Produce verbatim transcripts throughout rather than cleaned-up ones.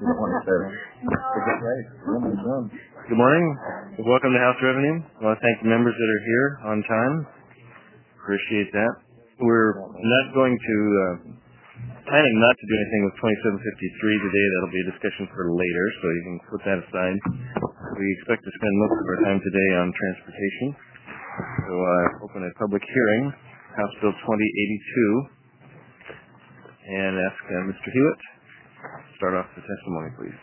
Good morning. Welcome to House Revenue. I want to thank the members that are here on time. Appreciate that. We're not going to, uh, planning not to do anything with twenty-seven fifty-three today. That'll be a discussion for later, so you can put that aside. We expect to spend most of our time today on transportation. So I uh, open a public hearing, House Bill twenty eighty-two, and ask uh, Mister Hewitt to start off the testimony, please.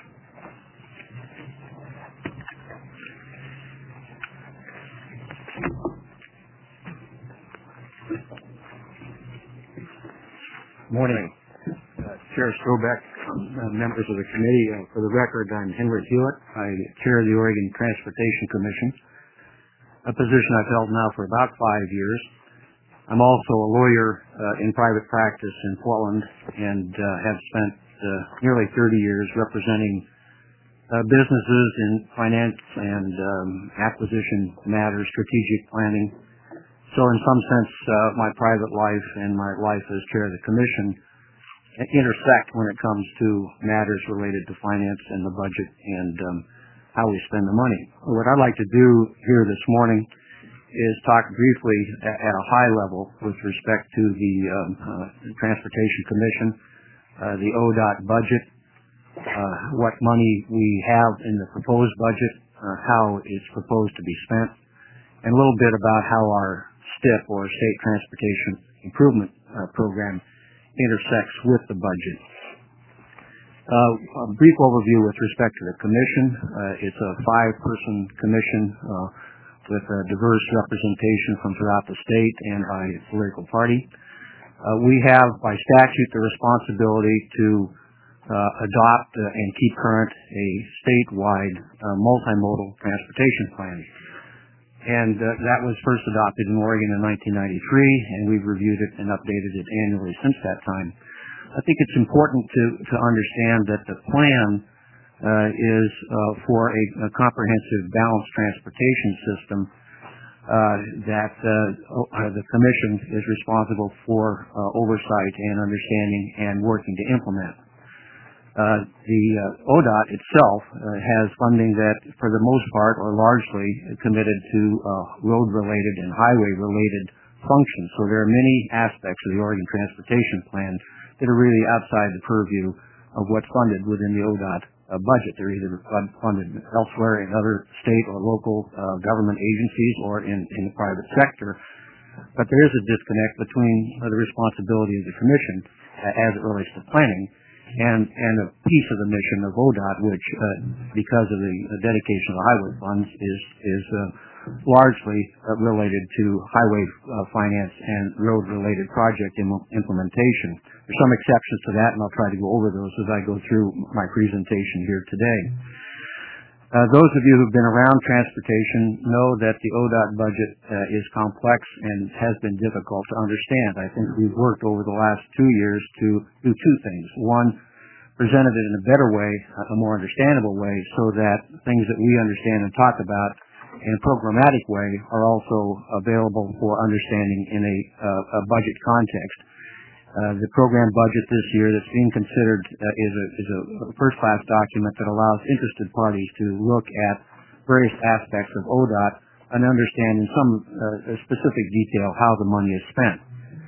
Morning. Uh, Chair Strobeck, uh, members of the committee. Uh, for the record, I'm Henry Hewitt. I chair the Oregon Transportation Commission, a position I've held now for about five years. I'm also a lawyer uh, in private practice in Portland and uh, have spent uh, nearly thirty years representing uh, businesses in finance and um, acquisition matters, strategic planning. So in some sense, uh, my private life and my life as chair of the commission intersect when it comes to matters related to finance and the budget and um, how we spend the money. What I'd like to do here this morning is talk briefly at, at a high level with respect to the um, uh, Transportation Commission, uh, the O D O T budget, uh, what money we have in the proposed budget, uh, how it's proposed to be spent, and a little bit about how our S T I P, or State Transportation Improvement uh, Program, intersects with the budget. Uh, a brief overview with respect to the commission. Uh, it's a five-person commission uh, with a diverse representation from throughout the state and by political party. Uh, we have, by statute, the responsibility to uh, adopt uh, and keep current a statewide uh, multimodal transportation plan. And uh, that was first adopted in Oregon in nineteen ninety-three, and we've reviewed it and updated it annually since that time. I think it's important to, to understand that the plan uh, is uh, for a, a comprehensive balanced transportation system uh, that uh, the Commission is responsible for uh, oversight and understanding and working to implement. Uh, the uh, O D O T itself uh, has funding that, for the most part, or largely committed to uh, road-related and highway-related functions. So there are many aspects of the Oregon Transportation Plan that are really outside the purview of what's funded within the O D O T uh, budget. They're either funded elsewhere in other state or local uh, government agencies or in, in the private sector. But there is a disconnect between uh, the responsibility of the Commission uh, as it relates to planning and and a piece of the mission of O D O T, which, uh, because of the uh, dedication of the highway funds, is is uh, largely uh, related to highway uh, finance and road-related project im- implementation. There's some exceptions to that, and I'll try to go over those as I go through my presentation here today. Uh, those of you who've been around transportation know that the O D O T budget uh, is complex and has been difficult to understand. I think we've worked over the last two years to do two things. One, presented it in a better way, a more understandable way, so that things that we understand and talk about in a programmatic way are also available for understanding in a, uh, a budget context. Uh, the program budget this year that's being considered uh, is a, is a first-class document that allows interested parties to look at various aspects of O D O T and understand in some uh, specific detail how the money is spent.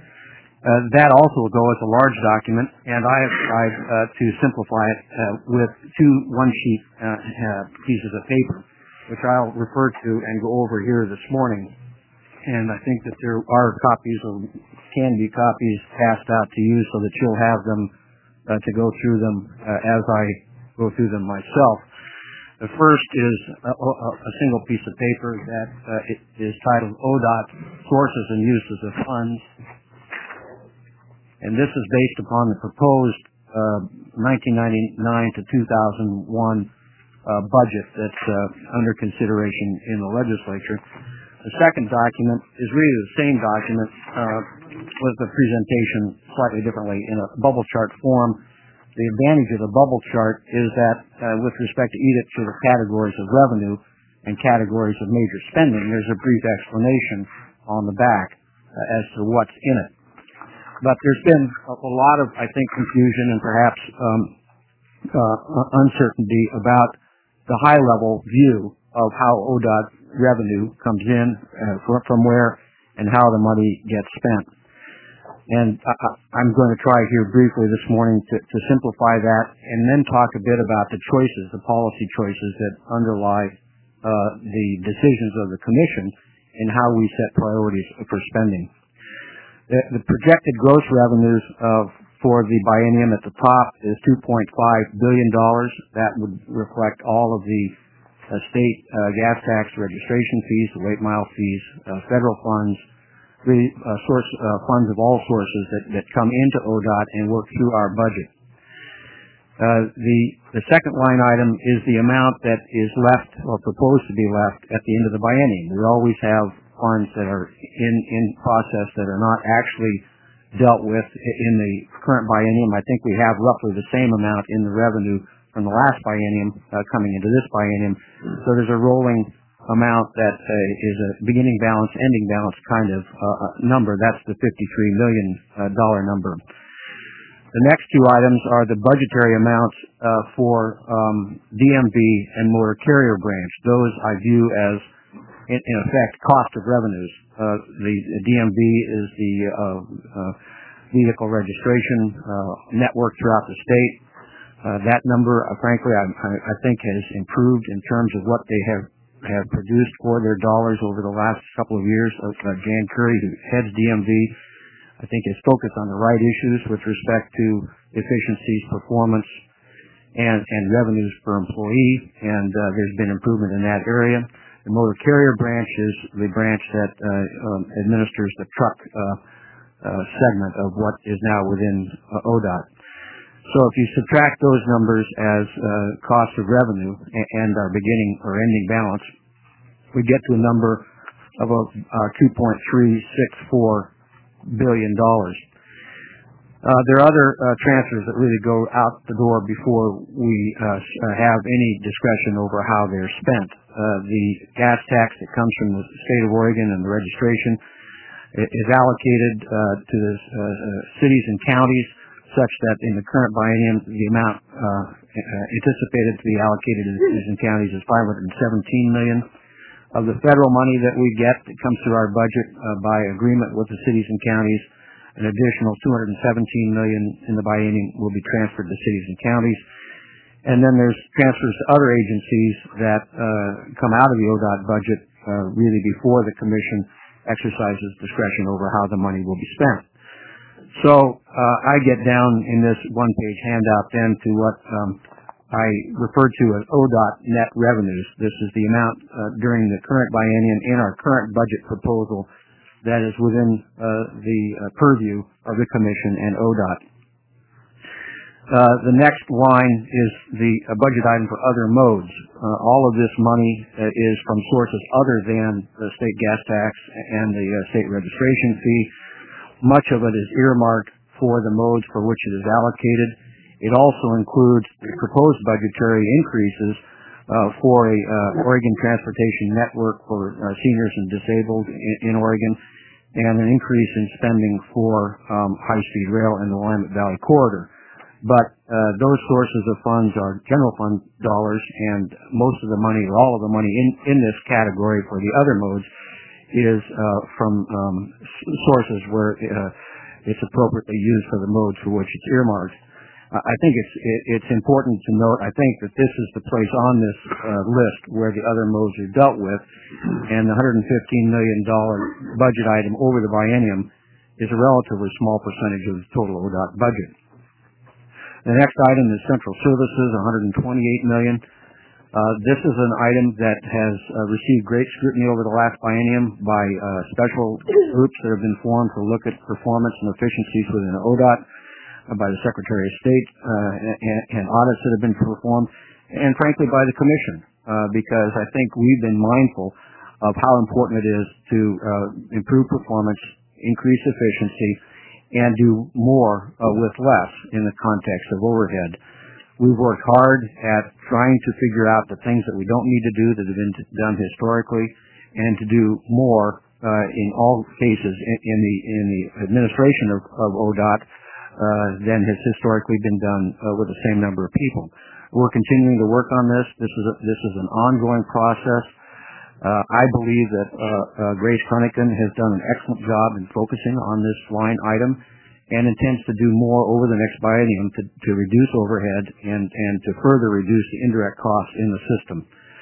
Uh, that also will go as a large document, and I have tried uh, to simplify it uh, with two one-sheet uh, uh, pieces of paper, which I'll refer to and go over here this morning. And I think that there are copies, or can be copies, passed out to you so that you'll have them uh, to go through them uh, as I go through them myself. The first is a, a, a single piece of paper that uh, it is titled O D O T Sources and Uses of Funds. And this is based upon the proposed uh, nineteen ninety-nine to two thousand one uh, budget that's uh, under consideration in the legislature. The second document is really the same document uh, with the presentation slightly differently in a bubble chart form. The advantage of the bubble chart is that uh, with respect to each of the categories of revenue and categories of major spending, there's a brief explanation on the back uh, as to what's in it. But there's been a, a lot of, I think, confusion and perhaps um, uh, uncertainty about the high-level view of how O D O T revenue comes in, uh, from where and how the money gets spent. And I, I'm going to try here briefly this morning to, to simplify that and then talk a bit about the choices, the policy choices that underlie uh, the decisions of the Commission and how we set priorities for spending. The, the projected gross revenues of, for the biennium at the top is two point five billion dollars. That would reflect all of the uh, state uh, gas tax registration fees, the late mile fees, uh, federal funds, the uh, source uh, funds of all sources that, that come into O D O T and work through our budget. Uh, the the second line item is the amount that is left or proposed to be left at the end of the biennium. We always have funds that are in in process that are not actually dealt with in the current biennium. I think we have roughly the same amount in the revenue from the last biennium uh, coming into this biennium. So there's a rolling amount that uh, is a beginning balance, ending balance kind of uh, number. That's the fifty-three million dollars uh, number. The next two items are the budgetary amounts uh, for um, D M V and motor carrier branch. Those I view as, in, in effect, cost of revenues. Uh, the, the D M V is the uh, uh, vehicle registration uh, network throughout the state. Uh, that number, uh, frankly, I, I think has improved in terms of what they have have produced for their dollars over the last couple of years. Uh, Jan Curry, who heads D M V, I think is focused on the right issues with respect to efficiencies, performance, and, and revenues per employee, and uh, there's been improvement in that area. The motor carrier branch is the branch that uh, um, administers the truck uh, uh, segment of what is now within uh, O D O T. So if you subtract those numbers as uh, cost of revenue and our beginning or ending balance, we get to a number of a uh, two point three six four billion dollars. Uh, there are other uh, transfers that really go out the door before we uh, have any discretion over how they're spent. Uh, the gas tax that comes from the state of Oregon and the registration is allocated uh, to the uh, uh, cities and counties, such that in the current biennium, the amount uh, anticipated to be allocated to the cities and counties is five hundred seventeen million dollars. Of the federal money that we get that comes through our budget uh, by agreement with the cities and counties, an additional two hundred seventeen million dollars in the biennium will be transferred to cities and counties. And then there's transfers to other agencies that uh, come out of the O D O T budget uh, really before the Commission exercises discretion over how the money will be spent. So uh, I get down in this one-page handout then to what um, I refer to as O D O T net revenues. This is the amount uh, during the current biennium in our current budget proposal that is within uh, the uh, purview of the Commission and O D O T. Uh, the next line is the uh, budget item for other modes. Uh, all of this money uh, is from sources other than the state gas tax and the uh, state registration fee. Much of it is earmarked for the modes for which it is allocated. It also includes the proposed budgetary increases uh, for a uh, Oregon Transportation Network for uh, seniors and disabled in, in Oregon, and an increase in spending for um, high-speed rail in the Willamette Valley Corridor. But uh, those sources of funds are general fund dollars, and most of the money, or all of the money in, in this category for the other modes is uh, from um, sources where uh, it's appropriately used for the modes for which it's earmarked. Uh, I think it's it, it's important to note, I think that this is the place on this uh, list where the other modes are dealt with, and the one hundred fifteen million dollars budget item over the biennium is a relatively small percentage of the total O D O T budget. The next item is central services, one hundred twenty-eight million dollars. Uh, this is an item that has uh, received great scrutiny over the last biennium by uh, special groups that have been formed to look at performance and efficiencies within O D O T, uh, by the Secretary of State, uh, and, and audits that have been performed, and frankly by the Commission, uh, because I think we've been mindful of how important it is to uh, improve performance, increase efficiency, and do more uh, with less in the context of overhead. We've worked hard at trying to figure out the things that we don't need to do that have been done historically, and to do more uh, in all cases in, in the in the administration of, of O D O T uh, than has historically been done uh, with the same number of people. We're continuing to work on this. This is a, this is an ongoing process. Uh, I believe that uh, uh, Grace Kruniken has done an excellent job in focusing on this line item and intends to do more over the next biennium to, to reduce overhead and, and to further reduce the indirect costs in the system.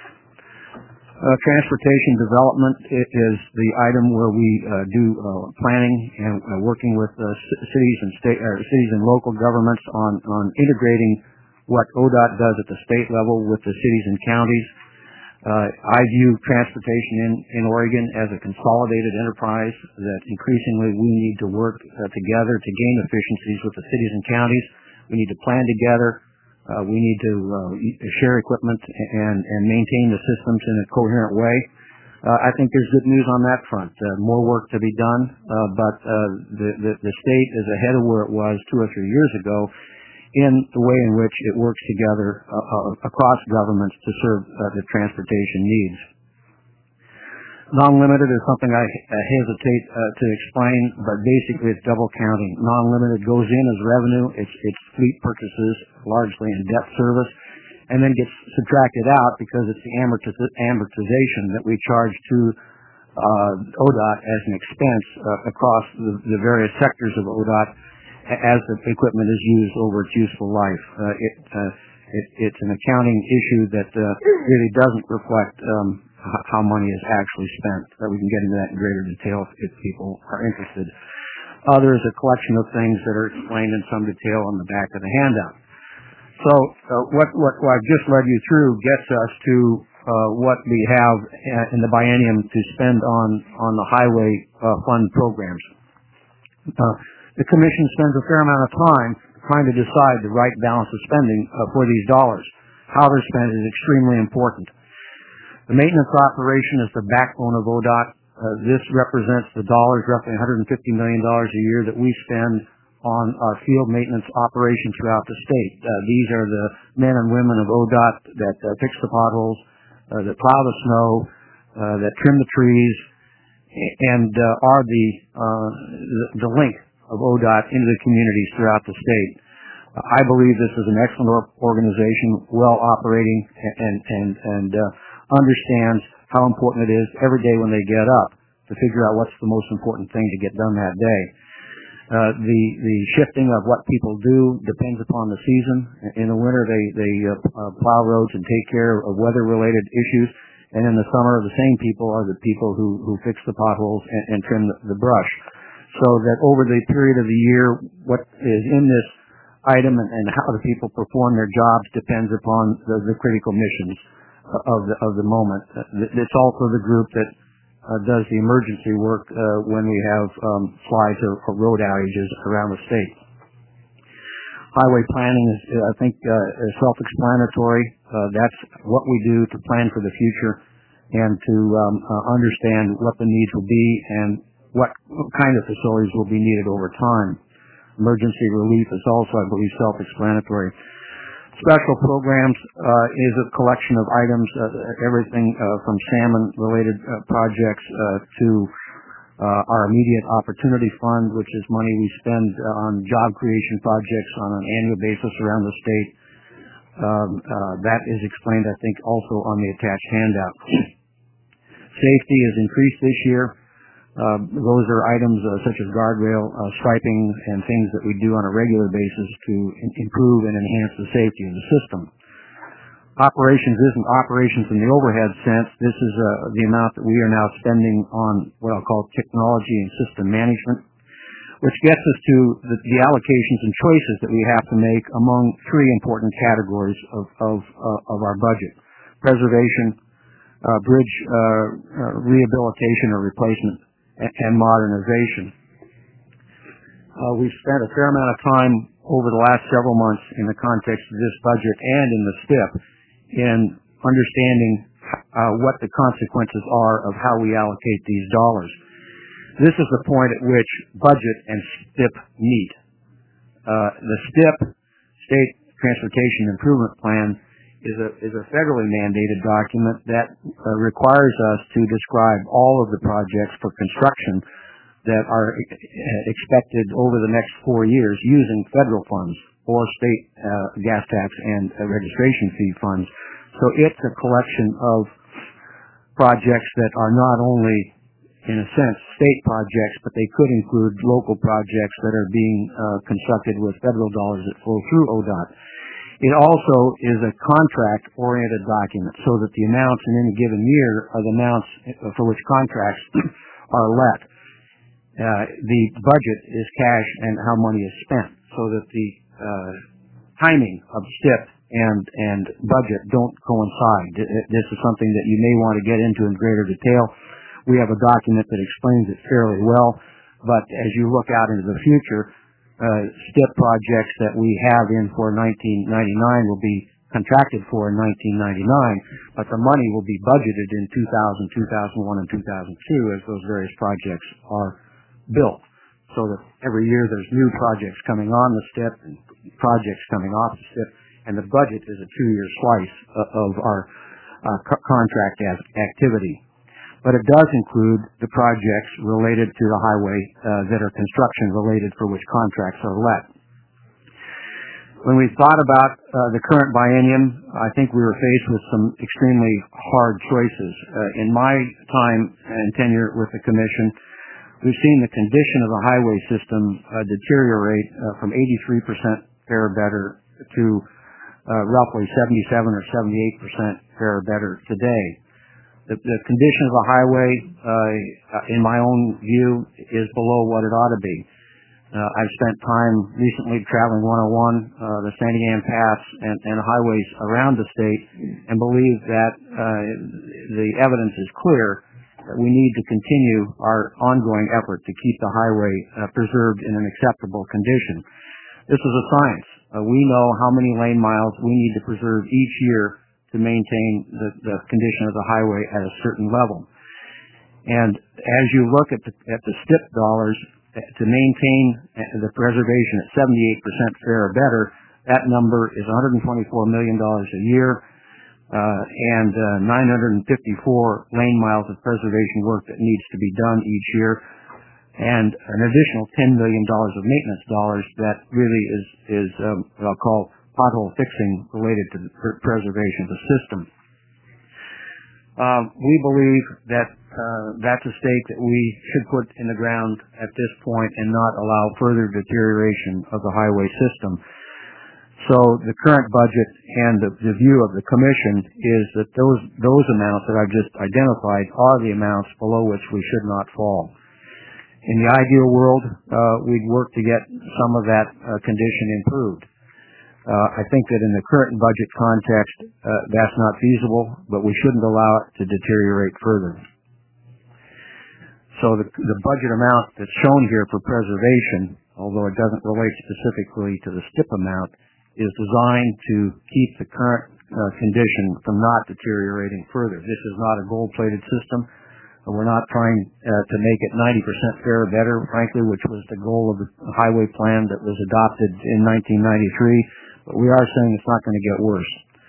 Uh, transportation development is the item where we uh, do uh, planning and uh, working with uh, cities and state, uh, cities and local governments on, on integrating what O D O T does at the state level with the cities and counties. Uh, I view transportation in, in Oregon as a consolidated enterprise that increasingly we need to work uh, together to gain efficiencies with the cities and counties. We need to plan together. Uh, we need to uh, share equipment and, and maintain the systems in a coherent way. Uh, I think there's good news on that front. Uh, more work to be done, uh, but uh, the, the, the state is ahead of where it was two or three years ago in the way in which it works together uh, uh, across governments to serve uh, the transportation needs. Non-limited is something I uh, hesitate uh, to explain, but basically it's double counting. Non-limited goes in as revenue, it's, it's fleet purchases, largely in debt service, and then gets subtracted out because it's the amortiz- amortization that we charge to uh, O D O T as an expense uh, across the, the various sectors of O D O T as the equipment is used over its useful life. Uh, it, uh, it, it's an accounting issue that uh, really doesn't reflect um, h- how money is actually spent. Uh, we can get into that in greater detail if, if people are interested. Other is a collection of things that are explained in some detail on the back of the handout. So uh, what, what, what I've just led you through gets us to uh, what we have in the biennium to spend on, on the highway uh, fund programs. Uh, The Commission spends a fair amount of time trying to decide the right balance of spending uh, for these dollars. How they're spent is extremely important. The maintenance operation is the backbone of O D O T. Uh, this represents the dollars, roughly one hundred fifty million dollars a year that we spend on our field maintenance operations throughout the state. Uh, these are the men and women of O D O T that uh, fix the potholes, uh, that plow the snow, uh, that trim the trees, and uh, are the, uh, the the link of O D O T into the communities throughout the state. Uh, I believe this is an excellent organization, well operating, and and and uh, understands how important it is every day when they get up to figure out what's the most important thing to get done that day. Uh, the the shifting of what people do depends upon the season. In the winter, they they uh, uh, plow roads and take care of weather-related issues, and in the summer, the same people are the people who who fix the potholes and, and trim the, the brush. So that over the period of the year, what is in this item and, and how the people perform their jobs depends upon the, the critical missions of the of the moment. It's also the group that uh, does the emergency work uh, when we have um, slides or, or road outages around the state. Highway planning is, I think, uh, is self-explanatory. Uh, that's what we do to plan for the future and to um, uh, understand what the needs will be and what kind of facilities will be needed over time. Emergency relief is also, I believe, self-explanatory. Special programs uh, is a collection of items, uh, everything uh, from salmon-related uh, projects uh, to uh, our immediate opportunity fund, which is money we spend uh, on job creation projects on an annual basis around the state. Um, uh, that is explained, I think, also on the attached handout. Safety is increased this year. Uh, those are items uh, such as guardrail, uh, striping, and things that we do on a regular basis to in- improve and enhance the safety of the system. Operations isn't operations in the overhead sense. This is uh, the amount that we are now spending on what I'll call technology and system management, which gets us to the, the allocations and choices that we have to make among three important categories of, of, uh, of our budget: preservation, uh, bridge uh, uh, rehabilitation or replacement, and modernization. Uh, we've spent a fair amount of time over the last several months in the context of this budget and in the S T I P in understanding uh, what the consequences are of how we allocate these dollars. This is the point at which budget and S T I P meet. Uh, the S T I P, State Transportation Improvement Plan, is a is a federally mandated document that uh, requires us to describe all of the projects for construction that are expected over the next four years using federal funds or state uh, gas tax and uh, registration fee funds. So it's a collection of projects that are not only, in a sense, state projects, but they could include local projects that are being uh, constructed with federal dollars that flow through O D O T. It also is a contract-oriented document so that the amounts in any given year are the amounts for which contracts are let. Uh, the budget is cash and how money is spent, so that the uh, timing of S T I P and, and budget don't coincide. This is something that you may want to get into in greater detail. We have a document that explains it fairly well, but as you look out into the future, uh, S T I P projects that we have in for nineteen ninety-nine will be contracted for in nineteen ninety-nine, but the money will be budgeted in two thousand, two thousand one, and two thousand two as those various projects are built. So that every year there's new projects coming on the S T I P and projects coming off the S T I P, and the budget is a two-year slice of our uh, co- contract activity. But it does include the projects related to the highway uh, that are construction related for which contracts are let. When we thought about uh, the current biennium, I think we were faced with some extremely hard choices. Uh, in my time and tenure with the Commission, we've seen the condition of the highway system uh, deteriorate uh, from eighty-three percent fare better to uh, roughly seventy-seven or seventy-eight percent fare better today. The, the condition of the highway, uh, in my own view, is below what it ought to be. Uh, I've spent time recently traveling one oh one, uh, the Santiam Pass, and, and highways around the state, and believe that uh, the evidence is clear that we need to continue our ongoing effort to keep the highway uh, preserved in an acceptable condition. This is a science. Uh, we know how many lane miles we need to preserve each year to maintain the, the condition of the highway at a certain level. And as you look at the, at the S T I P dollars, to maintain the preservation at seventy-eight percent fare or better, that number is one hundred twenty-four million dollars a year, uh, and uh, nine hundred fifty-four lane miles of preservation work that needs to be done each year, and an additional ten million dollars of maintenance dollars that really is, is um, what I'll call pothole fixing related to the preservation of the system. Uh, we believe that uh, that's a stake that we should put in the ground at this point and not allow further deterioration of the highway system. So the current budget and the, the view of the Commission is that those those amounts that I've just identified are the amounts below which we should not fall. In the ideal world, uh, we'd work to get some of that uh, condition improved. Uh, I think that in the current budget context, uh, that's not feasible, but we shouldn't allow it to deteriorate further. So the, the budget amount that's shown here for preservation, although it doesn't relate specifically to the S T I P amount, is designed to keep the current uh, condition from not deteriorating further. This is not a gold-plated system. We're not trying uh, to make it ninety percent fare better, frankly, which was the goal of the highway plan that was adopted in nineteen ninety-three. But we are saying it's not going to get worse.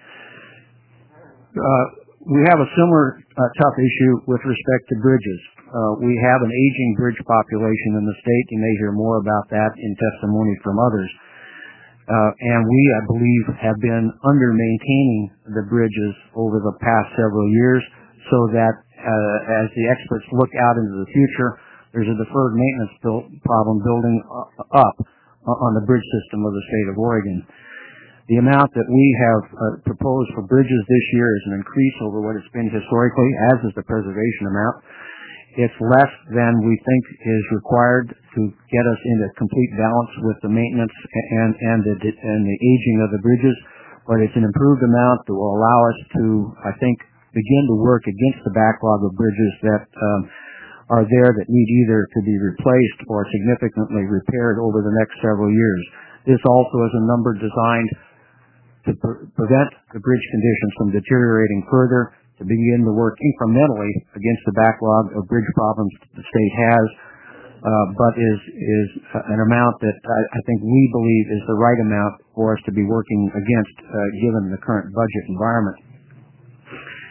Uh, we have a similar uh, tough issue with respect to bridges. Uh, we have an aging bridge population in the state. You may hear more about that in testimony from others. Uh, and we, I believe, have been under-maintaining the bridges over the past several years so that uh, as the experts look out into the future, there's a deferred maintenance build, problem building up on the bridge system of the state of Oregon. The amount that we have uh, proposed for bridges this year is an increase over what it's been historically, as is the preservation amount. It's less than we think is required to get us into complete balance with the maintenance and, and, the, and the aging of the bridges, but it's an improved amount that will allow us to, I think, begin to work against the backlog of bridges that um, are there that need either to be replaced or significantly repaired over the next several years. This also is a number designed to pre- prevent the bridge conditions from deteriorating further, to begin to work incrementally against the backlog of bridge problems the state has, uh, but is is an amount that I, I think we believe is the right amount for us to be working against, uh, given the current budget environment.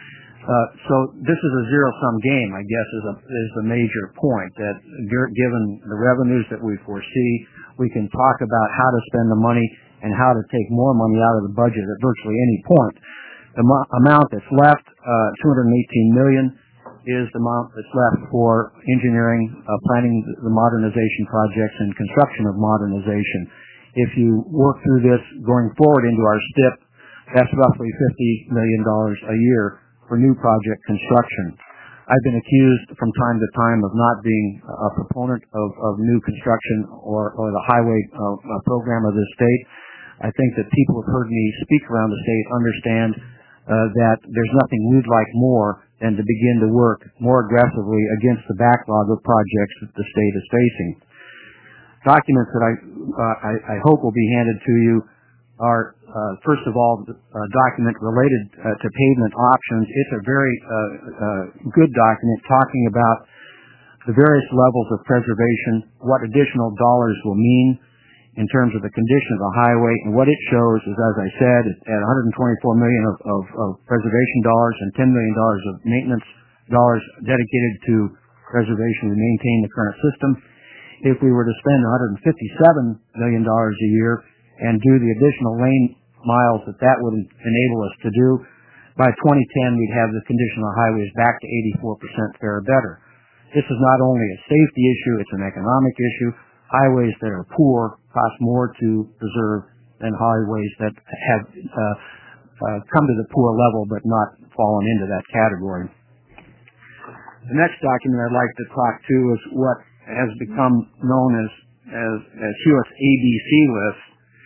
Uh, so this is a zero-sum game, I guess, is a, is the major point, that given the revenues that we foresee, we can talk about how to spend the money and how to take more money out of the budget at virtually any point. The mo- amount that's left, uh, two hundred eighteen million dollars, is the amount that's left for engineering, uh, planning the modernization projects, and construction of modernization. If you work through this going forward into our S T I P, that's roughly fifty million dollars a year for new project construction. I've been accused from time to time of not being a proponent of, of new construction or, or the highway uh, uh, program of this state. I think that people who have heard me speak around the state understand uh, that there's nothing we'd like more than to begin to work more aggressively against the backlog of projects that the state is facing. Documents that I, uh, I, I hope will be handed to you are, uh, first of all, a document related uh, to pavement options. It's a very uh, uh, good document talking about the various levels of preservation, what additional dollars will mean in terms of the condition of the highway, and what it shows is, as I said, at one hundred twenty-four million dollars of, of, of preservation dollars and ten million dollars of maintenance dollars dedicated to preservation to maintain the current system. If we were to spend one hundred fifty-seven million dollars a year and do the additional lane miles that that would enable us to do, by twenty ten we'd have the condition of the highways back to eighty-four percent fair or better. This is not only a safety issue, it's an economic issue. Highways that are poor cost more to preserve than highways that have uh, uh, come to the poor level but not fallen into that category. The next document I'd like to talk to is what has become known as, as, as Hewitt's A B C list.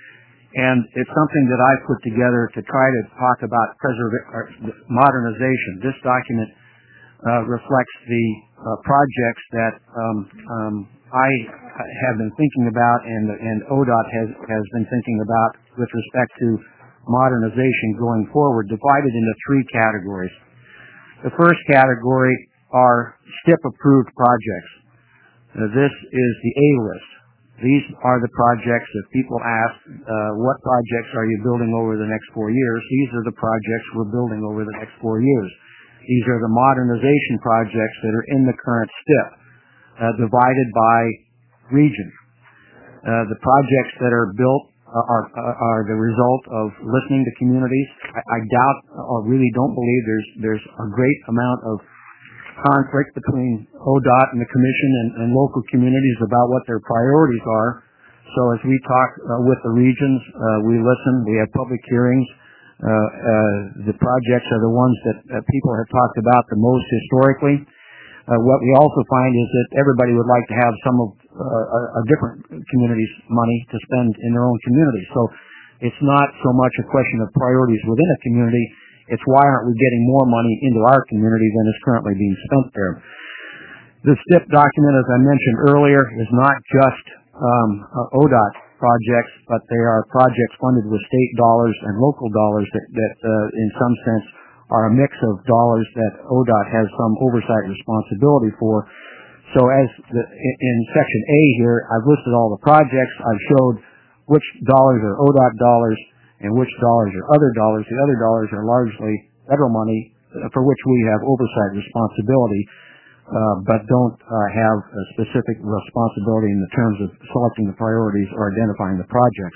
And it's something that I put together to try to talk about preserva- modernization. This document uh, reflects the uh, projects that um, um, I have been thinking about and, and O D O T has, has been thinking about with respect to modernization going forward, divided into three categories. The first category are S T I P-approved projects. Now, this is the A list. These are the projects that people ask, uh, what projects are you building over the next four years? These are the projects we're building over the next four years. These are the modernization projects that are in the current S T I P, uh, divided by region. Uh, the projects that are built are, are, are the result of listening to communities. I, I doubt or really don't believe there's, there's a great amount of conflict between O D O T and the Commission and, and local communities about what their priorities are. So as we talk uh, with the regions, uh, we listen, we have public hearings. Uh, uh, the projects are the ones that uh, people have talked about the most historically. Uh, what we also find is that everybody would like to have some of uh, a, a different community's money to spend in their own community. So it's not so much a question of priorities within a community. It's why aren't we getting more money into our community than is currently being spent there. The S T I P document, as I mentioned earlier, is not just um, uh, O D O T projects, but they are projects funded with state dollars and local dollars that, that uh, in some sense, are a mix of dollars that O D O T has some oversight responsibility for. So as the, in section A here, I've listed all the projects. I've showed which dollars are O D O T dollars and which dollars are other dollars. The other dollars are largely federal money for which we have oversight responsibility, uh, but don't uh, have a specific responsibility in the terms of selecting the priorities or identifying the projects.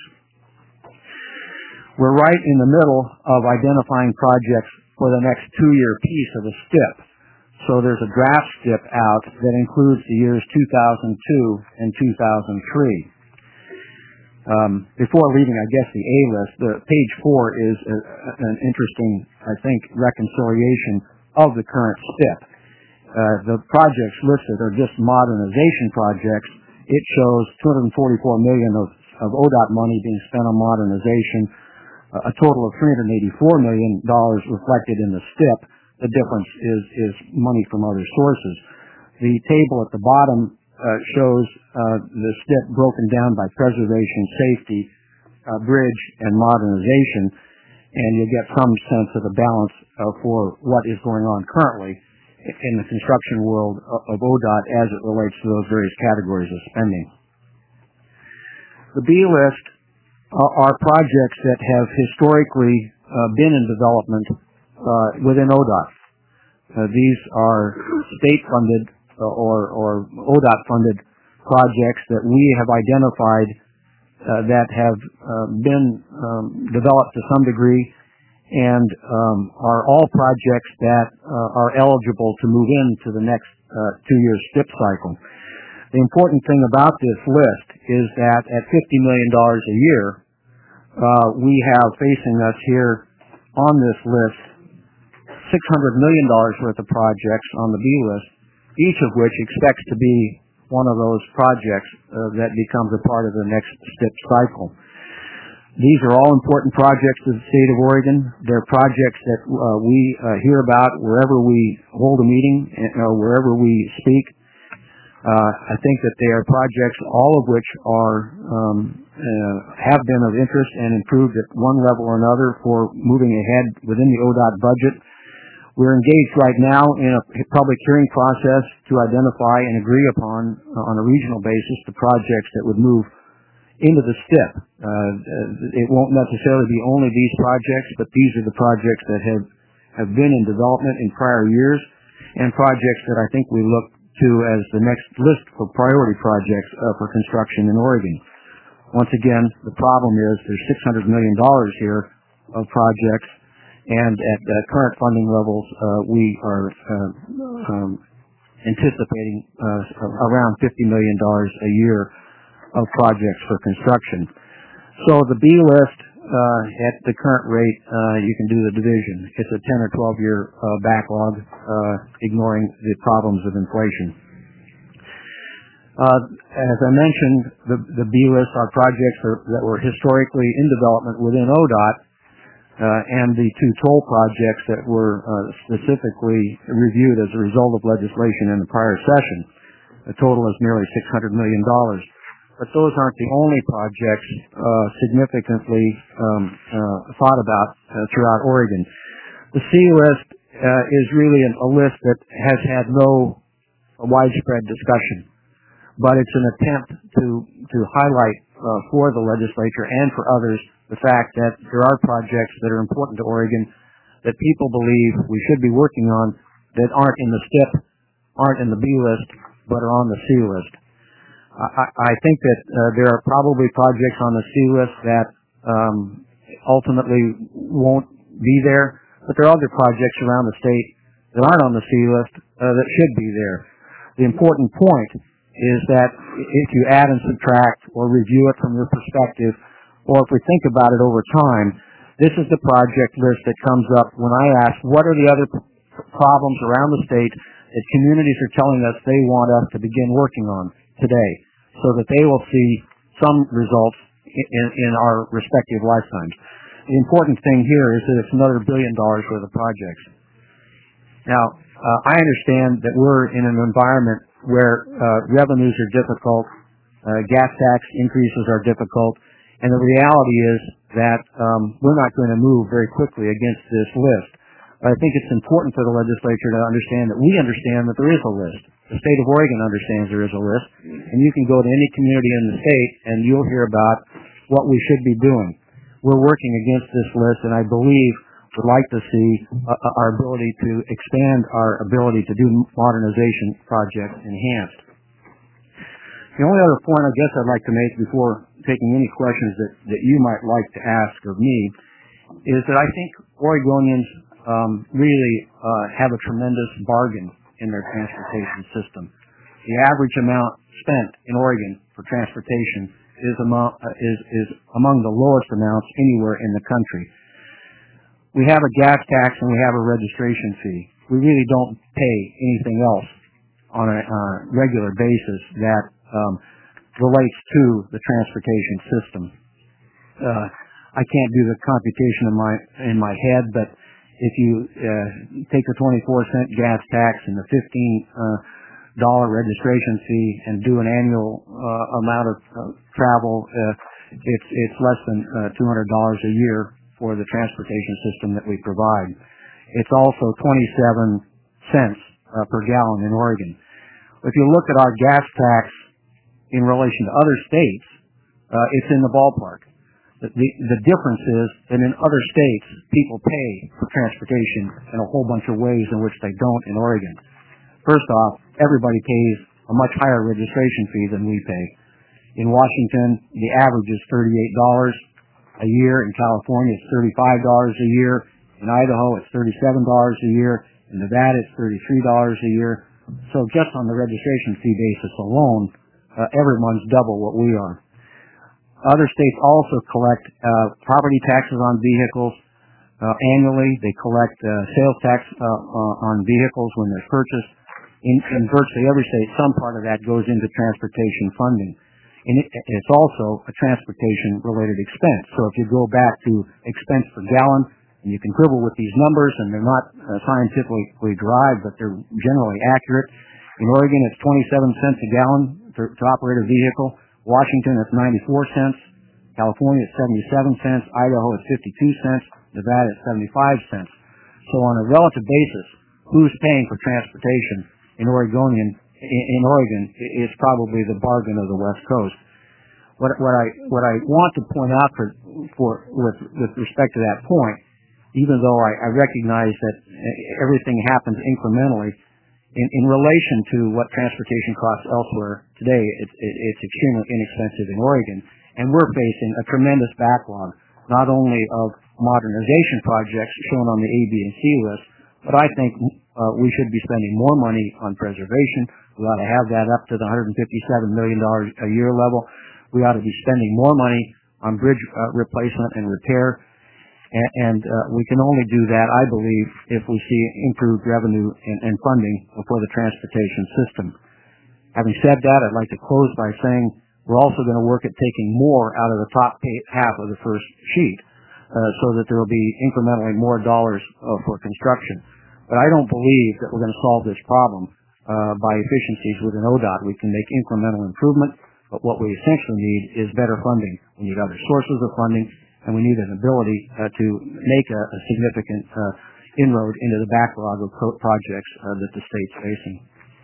We're right in the middle of identifying projects for the next two-year piece of the S T I P. So there's a draft S T I P out that includes the years two thousand two and two thousand three. Um, before leaving, I guess, the A list, the page four is a, an interesting, I think, reconciliation of the current S T I P. Uh, the projects listed are just modernization projects. It shows two hundred forty-four million dollars of, of O D O T money being spent on modernization, uh, a total of three hundred eighty-four million dollars reflected in the S T I P. The difference is, is money from other sources. The table at the bottom uh, shows uh, the S T I P broken down by preservation, safety, uh, bridge, and modernization, and you'll get some sense of the balance uh, for what is going on currently in the construction world of O D O T as it relates to those various categories of spending. The B list uh, are projects that have historically uh, been in development uh, within O D O T. Uh, these are state-funded uh, or, or O D O T-funded projects that we have identified uh, that have uh, been um, developed to some degree and um, are all projects that uh, are eligible to move into the next uh, two-year STIP cycle. The important thing about this list is that at fifty million dollars a year, uh, we have facing us here on this list six hundred million dollars worth of projects on the B list, each of which expects to be one of those projects uh, that becomes a part of the next STIP cycle. These are all important projects to the state of Oregon. They're projects that uh, we uh, hear about wherever we hold a meeting or wherever we speak. Uh, I think that they are projects, all of which are um, uh, have been of interest and improved at one level or another for moving ahead within the O D O T budget. We're engaged right now in a public hearing process to identify and agree upon, uh, on a regional basis, the projects that would move into the STIP. Uh, it won't necessarily be only these projects, but these are the projects that have, have been in development in prior years and projects that I think we look to as the next list for priority projects uh, for construction in Oregon. Once again, the problem is there's six hundred million dollars here of projects, and at uh, current funding levels, uh, we are uh, um, anticipating uh, around fifty million dollars a year of projects for construction. So the B list, uh, at the current rate, uh, you can do the division. It's a ten or twelve year uh, backlog, uh, ignoring the problems of inflation. Uh, as I mentioned, the, the B list are projects are, that were historically in development within O D O T, uh, and the two toll projects that were uh, specifically reviewed as a result of legislation in the prior session. The total is nearly six hundred million dollars. But those aren't the only projects uh, significantly um, uh, thought about uh, throughout Oregon. The C list uh, is really an, a list that has had no widespread discussion, but it's an attempt to to highlight uh, for the legislature and for others the fact that there are projects that are important to Oregon that people believe we should be working on that aren't in the STIP, aren't in the B list, but are on the C list. I, I think that uh, there are probably projects on the C list that um, ultimately won't be there, but there are other projects around the state that aren't on the C list uh, that should be there. The important point is that if you add and subtract or review it from your perspective, or if we think about it over time, this is the project list that comes up when I ask what are the other p- problems around the state that communities are telling us they want us to begin working on today, so that they will see some results in, in our respective lifetimes. The important thing here is that it's another billion dollars worth of projects. Now, uh, I understand that we're in an environment where uh, revenues are difficult, uh, gas tax increases are difficult, and the reality is that um, we're not going to move very quickly against this list. But I think it's important for the legislature to understand that we understand that there is a list. The state of Oregon understands there is a list, and you can go to any community in the state and you'll hear about what we should be doing. We're working against this list, and I believe would like to see uh, our ability to expand our ability to do modernization projects enhanced. The only other point I guess I'd like to make before taking any questions that, that you might like to ask of me is that I think Oregonians um, really uh, have a tremendous bargain in their transportation system. The average amount spent in Oregon for transportation is among, uh, is, is among the lowest amounts anywhere in the country. We have a gas tax and we have a registration fee. We really don't pay anything else on a uh, regular basis that um, relates to the transportation system. Uh, I can't do the computation in my in my head, but if you uh, take the twenty-four cent gas tax and the fifteen dollar uh, registration fee and do an annual uh, amount of uh, travel, uh, it's it's less than uh, two hundred dollars a year for the transportation system that we provide. It's also twenty-seven cents uh, per gallon in Oregon. If you look at our gas tax in relation to other states, uh, it's in the ballpark. The, the difference is that in other states, people pay for transportation in a whole bunch of ways in which they don't in Oregon. First off, everybody pays a much higher registration fee than we pay. In Washington, the average is thirty-eight dollars a year. In California, it's thirty-five dollars a year. In Idaho, it's thirty-seven dollars a year. In Nevada, it's thirty-three dollars a year. So just on the registration fee basis alone, uh, everyone's double what we are. Other states also collect uh, property taxes on vehicles uh, annually. They collect uh, sales tax uh, uh, on vehicles when they're purchased. In, in virtually every state, some part of that goes into transportation funding. And it, it's also a transportation-related expense. So if you go back to expense per gallon, and you can quibble with these numbers, and they're not uh, scientifically derived, but they're generally accurate. In Oregon, it's twenty-seven cents a gallon to, to operate a vehicle. Washington, it's ninety-four cents. California, it's seventy-seven cents. Idaho, it's fifty-two cents. Nevada, it's seventy-five cents. So on a relative basis, who's paying for transportation in Oregonian, in Oregon is probably the bargain of the West Coast. What, what I what I want to point out for, for with, with respect to that point, even though I, I recognize that everything happens incrementally, in, in relation to what transportation costs elsewhere today, it, it, it's extremely inexpensive in Oregon, and we're facing a tremendous backlog, not only of modernization projects shown on the A, B, and C list, but I think uh, we should be spending more money on preservation. We ought to have that up to the one hundred fifty-seven million dollars a year level. We ought to be spending more money on bridge uh, replacement and repair. And uh, we can only do that, I believe, if we see improved revenue and, and funding for the transportation system. Having said that, I'd like to close by saying we're also going to work at taking more out of the top half of the first sheet uh, so that there will be incrementally more dollars uh, for construction. But I don't believe that we're going to solve this problem uh, by efficiencies within O D O T. We can make incremental improvement, but what we essentially need is better funding. We need other sources of funding, and we need an ability uh, to make a, a significant uh, inroad into the backlog of pro- projects uh, that the state's facing.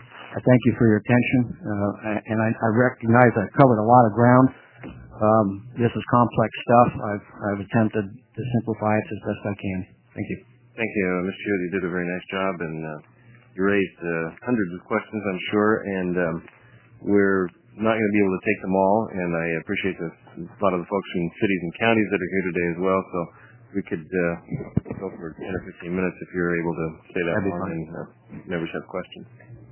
I thank you for your attention, uh, and I, I recognize I've covered a lot of ground. Um, this is complex stuff. I've, I've attempted to simplify it as best I can. Thank you. Thank you, uh, Mister Hewitt. You did a very nice job, and uh, you raised uh, hundreds of questions, I'm sure, and um, we're not going to be able to take them all, and I appreciate the, a lot of the folks from cities and counties that are here today as well, so we could uh, go for ten or fifteen minutes if you're able to stay that long and uh, members have questions.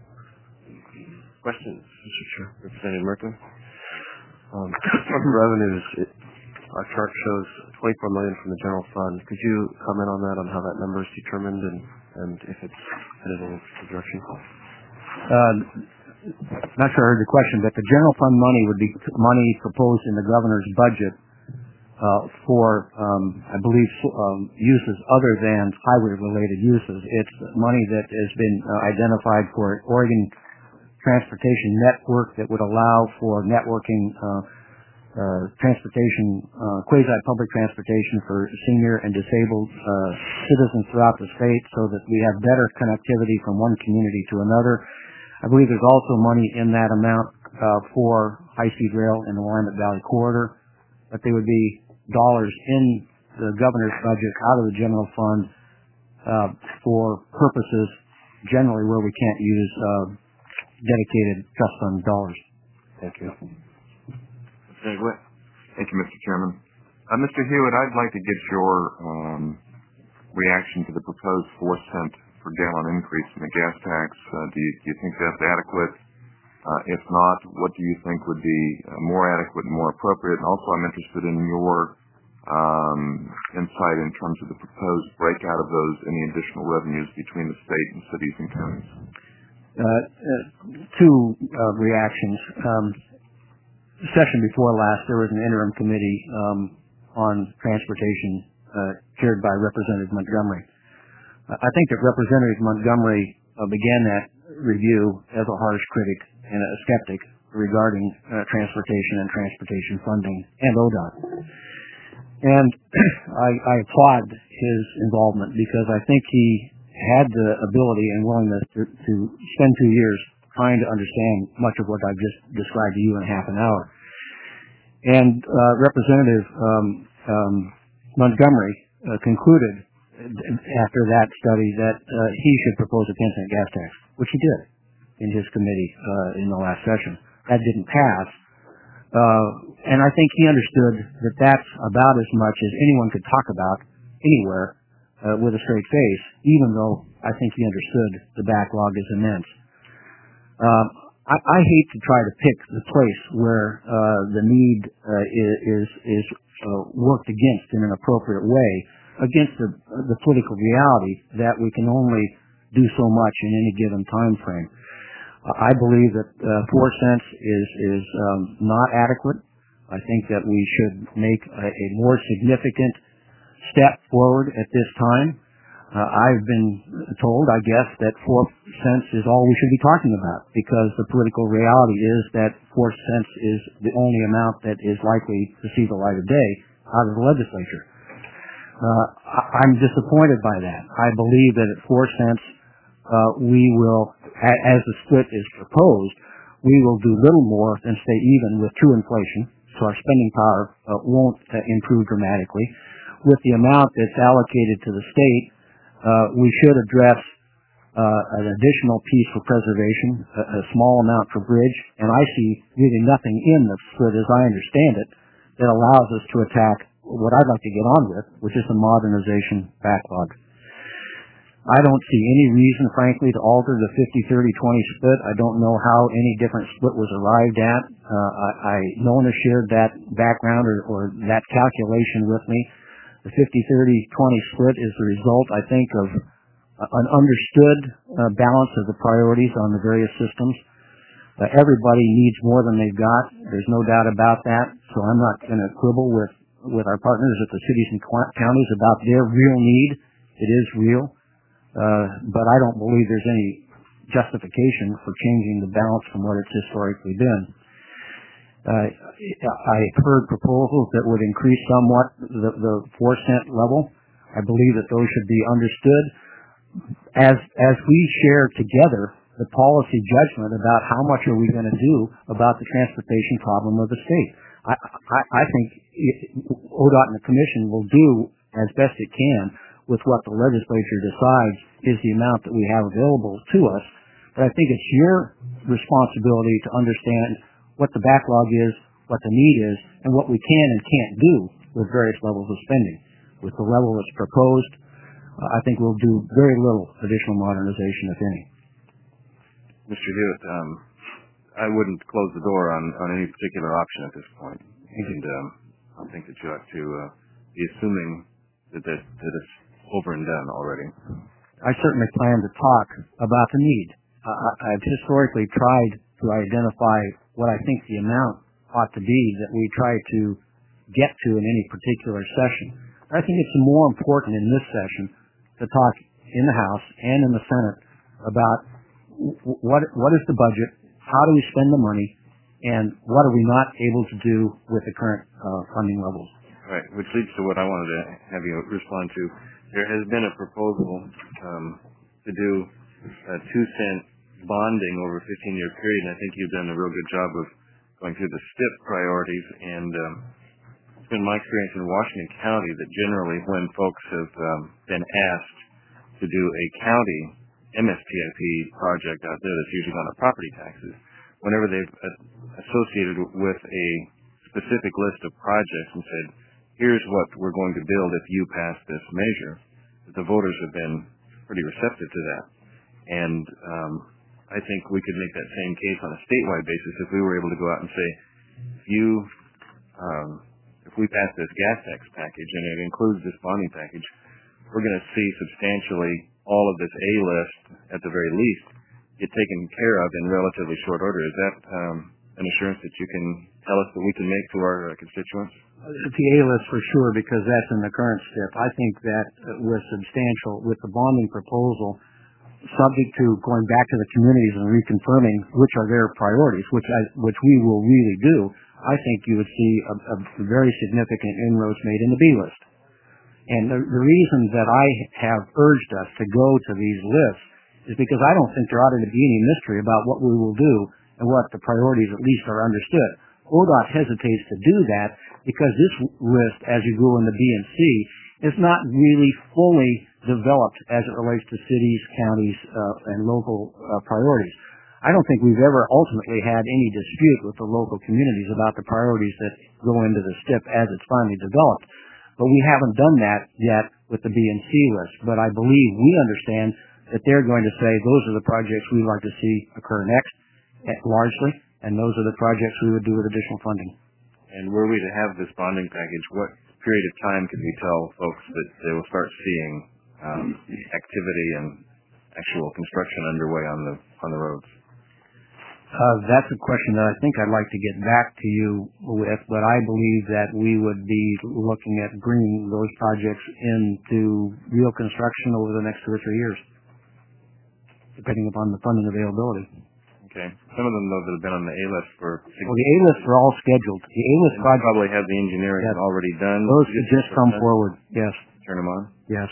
Questions? Mister Chair. Representative Merkley? Um, from revenues, it, our chart shows twenty-four million dollars from the general fund. Could you comment on that, on how that number is determined and, and if it's headed in a direction? Uh, not sure I heard the question, but the general fund money would be money proposed in the governor's budget uh, for, um, I believe, um, uses other than highway-related uses. It's money that has been uh, identified for Oregon transportation network that would allow for networking uh, uh, transportation, uh, quasi-public transportation for senior and disabled uh, citizens throughout the state so that we have better connectivity from one community to another. I believe there's also money in that amount uh, for high-speed rail in the Willamette Valley Corridor, but they would be dollars in the governor's budget out of the general fund uh, for purposes generally where we can't use uh, dedicated trust fund dollars. Thank you. Thank you, Mister Chairman. Uh, Mister Hewitt, I'd like to get your um, reaction to the proposed four cent per gallon increase in the gas tax. Uh, do, you, do you think that's adequate? Uh, if not, what do you think would be uh, more adequate and more appropriate? And also, I'm interested in your um, insight in terms of the proposed breakout of those, any additional revenues between the state and cities and counties. Uh, uh, two uh, reactions. Um, session before last, there was an interim committee um, on transportation uh, chaired by Representative Montgomery. I think that Representative Montgomery uh, began that review as a harsh critic and a skeptic regarding uh, transportation and transportation funding and O D O T. And I, I applaud his involvement because I think he had the ability and willingness to, to spend two years trying to understand much of what I've just described to you in half an hour. And uh, Representative um, um, Montgomery uh, concluded after that study that uh, he should propose a ten cent gas tax, which he did in his committee uh, in the last session. That didn't pass. Uh, and I think he understood that that's about as much as anyone could talk about anywhere uh, with a straight face, even though I think he understood the backlog is immense. Um, I, I hate to try to pick the place where uh, the need uh, is is uh, worked against in an appropriate way, against the, the political reality that we can only do so much in any given time frame. I believe that uh, four cents is is um, not adequate. I think that we should make a, a more significant step forward at this time. Uh, I've been told, I guess, that four cents is all we should be talking about, because the political reality is that four cents is the only amount that is likely to see the light of day out of the legislature. Uh, I'm disappointed by that. I believe that at four cents, uh, we will, as the split is proposed, we will do little more than stay even with true inflation, so our spending power uh, won't uh, improve dramatically. With the amount that's allocated to the state, uh, we should address uh, an additional piece for preservation, a, a small amount for bridge, and I see really nothing in the split, as I understand it, that allows us to attack what I'd like to get on with, which is the modernization backlog. I don't see any reason, frankly, to alter the fifty thirty twenty split. I don't know how any different split was arrived at. Uh, I, I, no one has shared that background or, or that calculation with me. The fifty thirty twenty split is the result, I think, of an understood uh, balance of the priorities on the various systems. Uh, everybody needs more than they've got. There's no doubt about that. So I'm not going to quibble with, with our partners at the cities and counties about their real need. It is real. Uh, but I don't believe there's any justification for changing the balance from what it's historically been. Uh, I've heard proposals that would increase somewhat the, the four cent level. I believe that those should be understood. As as we share together the policy judgment about how much are we going to do about the transportation problem of the state. I, I, I think it, O D O T and the Commission will do as best it can with what the legislature decides is the amount that we have available to us. But I think it's your responsibility to understand what the backlog is, what the need is, and what we can and can't do with various levels of spending. With the level that's proposed, uh, I think we'll do very little additional modernization, if any. Mister Hewitt, um, I wouldn't close the door on, on any particular option at this point. And um, I think that you ought to uh, be assuming that, that, that it's over and done already. I certainly plan to talk about the need. Uh, I've historically tried to identify what I think the amount ought to be that we try to get to in any particular session. I think it's more important in this session to talk in the House and in the Senate about what what is the budget, how do we spend the money, and what are we not able to do with the current uh, funding levels. Right, which leads to what I wanted to have you respond to. There has been a proposal um, to do a two cent bonding over a fifteen year period, and I think you've done a real good job of going through the STIP priorities. And um, it's been my experience in Washington County that generally when folks have um, been asked to do a county M S T I P project out there that's usually gone to property taxes, whenever they've associated with a specific list of projects and said, here's what we're going to build if you pass this measure, the voters have been pretty receptive to that. And um, I think we could make that same case on a statewide basis if we were able to go out and say, if you, um, if we pass this gas tax package and it includes this bonding package, we're going to see substantially all of this A list, at the very least, get taken care of in relatively short order. Is that um, an assurance that you can tell us that we can make to our uh, constituents? The A list for sure, because that's in the current STIP. I think that with substantial, with the bonding proposal, subject to going back to the communities and reconfirming which are their priorities, which I, which we will really do, I think you would see a, a very significant inroads made in the B list. And the, the reason that I have urged us to go to these lists is because I don't think there ought to be any mystery about what we will do and what the priorities at least are understood. O D O T hesitates to do that because this list, as you go into B and C, is not really fully developed as it relates to cities, counties, uh, and local uh, priorities. I don't think we've ever ultimately had any dispute with the local communities about the priorities that go into the S T I P as it's finally developed. But we haven't done that yet with the B and C list. But I believe we understand that they're going to say those are the projects we'd like to see occur next, largely, and those are the projects we would do with additional funding. And were we to have this bonding package, what period of time could we tell folks that they will start seeing um, activity and actual construction underway on the on the roads? Uh, that's a question that I think I'd like to get back to you with, but I believe that we would be looking at bringing those projects into real construction over the next two or three years, depending upon the funding availability. Okay. Some of them, though, that have been on the A-list for... Well, the A-lists are all scheduled. The A-list projects... probably have the engineering yes. already done. Those could just come forward, yes. Turn them on? Yes.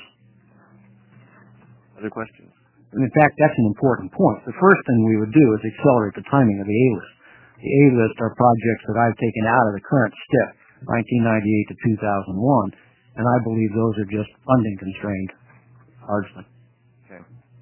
Other questions? And in fact, that's an important point. The first thing we would do is accelerate the timing of the A-list. The A-list are projects that I've taken out of the current S T I P, nineteen ninety-eight to two thousand one, and I believe those are just funding constrained, largely. Okay.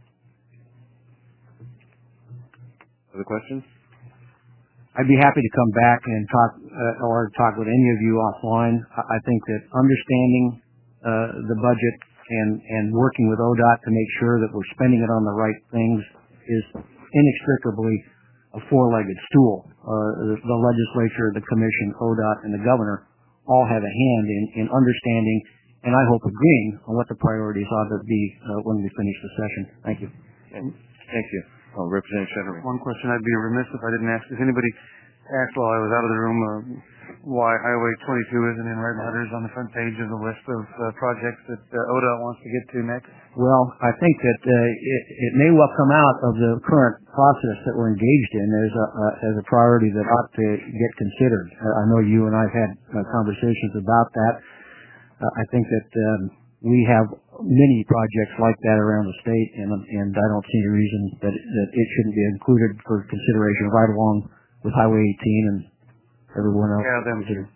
Other questions? I'd be happy to come back and talk, uh, or talk with any of you offline. I think that understanding uh, the budget and, and working with O D O T to make sure that we're spending it on the right things is inextricably a four-legged stool. Uh, the, the legislature, the commission, O D O T, and the governor all have a hand in, in understanding and I hope agreeing on what the priorities ought to be uh, when we finish the session. Thank you. Thank you. Oh, Representative Shetterly. One question I'd be remiss if I didn't ask. Does anybody ask while I was out of the room uh, why Highway twenty-two isn't in red letters on the front page of the list of uh, projects that uh, O D O T wants to get to next? Well, I think that uh, it, it may well come out of the current process that we're engaged in as a, uh, as a priority that ought to get considered. Uh, I know you and I've had uh, conversations about that. Uh, I think that um, we have many projects like that around the state, and and I don't see any reason that that it shouldn't be included for consideration right along with Highway eighteen and everyone else. Yeah, them too.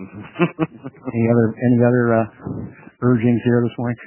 any other any other uh, urgings here this morning?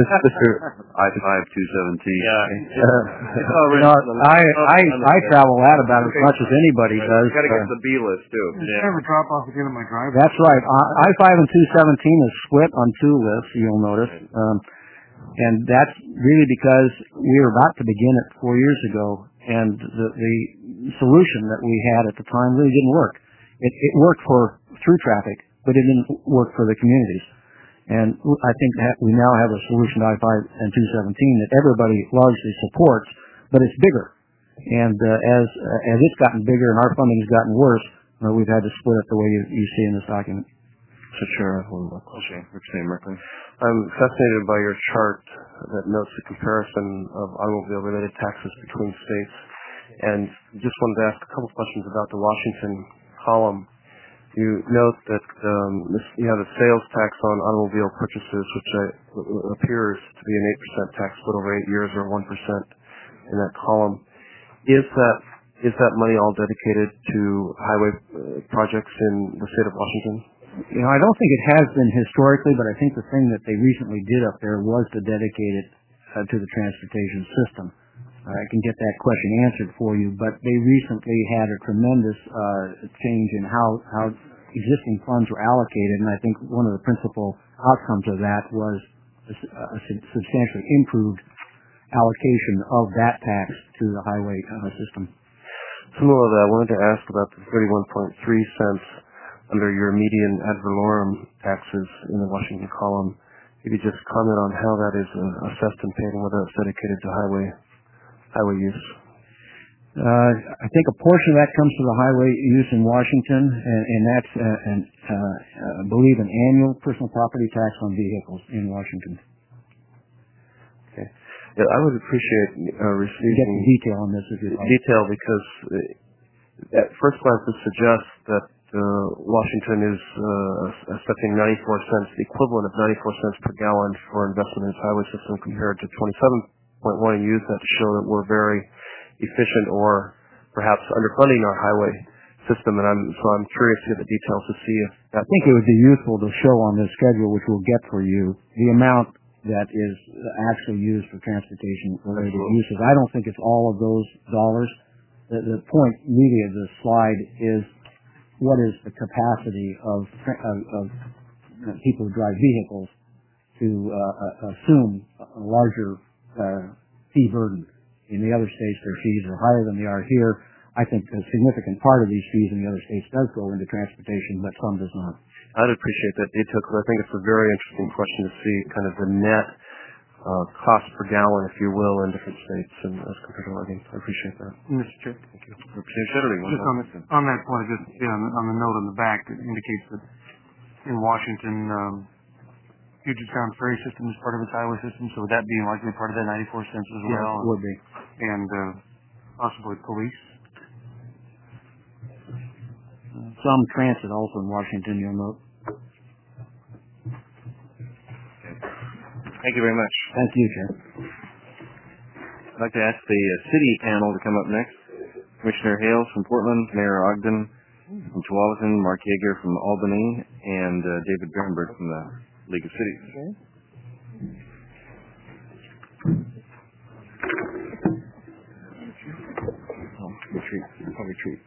I five two seventeen. Yeah. Uh, you know, I I I travel that about as much as anybody does. Got to get uh, the B list too. There's Yeah. never drop off at the end of my driveway. That's right. I five and two seventeen is split on two lists. You'll notice. Um, And that's really because we were about to begin it four years ago, and the, the solution that we had at the time really didn't work. It, it worked for through traffic, but it didn't work for the communities. And I think that we now have a solution to I five and two seventeen that everybody largely supports, but it's bigger. And uh, as uh, as it's gotten bigger and our funding's gotten worse, uh, we've had to split it the way you, you see in this document. So, Chair, I have one more question. Okay. Representative Merkley. I'm fascinated by your chart that notes the comparison of automobile-related taxes between states, and just wanted to ask a couple questions about the Washington column. You note that um, this, you have a sales tax on automobile purchases, which I, appears to be an eight percent tax split over eight years, or one percent in that column. Is that is that money all dedicated to highway uh, projects in the state of Washington? You know, I don't think it has been historically, but I think the thing that they recently did up there was to dedicate it uh, to the transportation system. Uh, I can get that question answered for you, but they recently had a tremendous uh, change in how, how existing funds were allocated, and I think one of the principal outcomes of that was a, a substantially improved allocation of that tax to the highway uh, system. Similar to that, I wanted to ask about the thirty-one point three cents under your median ad valorem taxes in the Washington column. If you just comment on how that is uh, assessed and paid and whether it's dedicated to highway highway use. Uh, I think a portion of that comes to the highway use in Washington, and, and that's, uh, an, uh, uh, I believe, an annual personal property tax on vehicles in Washington. Okay. Yeah, I would appreciate uh, receiving get the detail on this if you'd like. Detail because uh, at first glance it suggests that Uh, Washington is uh, assessing ninety-four cents, the equivalent of ninety-four cents per gallon for investment in its highway system compared to twenty-seven point one, and use that to show that we're very efficient or perhaps underfunding our highway system, and I'm so I'm curious to get the details to see if that. I think it would be useful to show on this schedule, which we'll get for you, the amount that is actually used for transportation-related uses. I don't think it's all of those dollars. The, the point really of this slide is what is the capacity of, of, of people who drive vehicles to uh, assume a larger uh, fee burden. In the other states, their fees are higher than they are here. I think a significant part of these fees in the other states does go into transportation, but some does not. I'd appreciate that detail because I think it's a very interesting question to see kind of the net uh, cost per gallon, if you will, in different states and as compared to Oregon. I appreciate that. Mister Chair. Thank you. Representative Shetterly, Just on, the, on that point, just yeah, on, the, on the note on the back, it indicates that in Washington, um, Puget Sound Ferry System is part of its highway system, so would that be likely part of that ninety-four cents as well? Yes, it would be. And uh, possibly police? Some transit also in Washington, you'll note. Thank you very much. Thank you, Chair. I'd like to ask the uh, city panel to come up next. Commissioner Hales from Portland, Mayor Ogden from Tualatin, Mark Yeager from Albany, and uh, David Berenberg from the League of Cities. Okay. Oh, retreat. I'll retreat.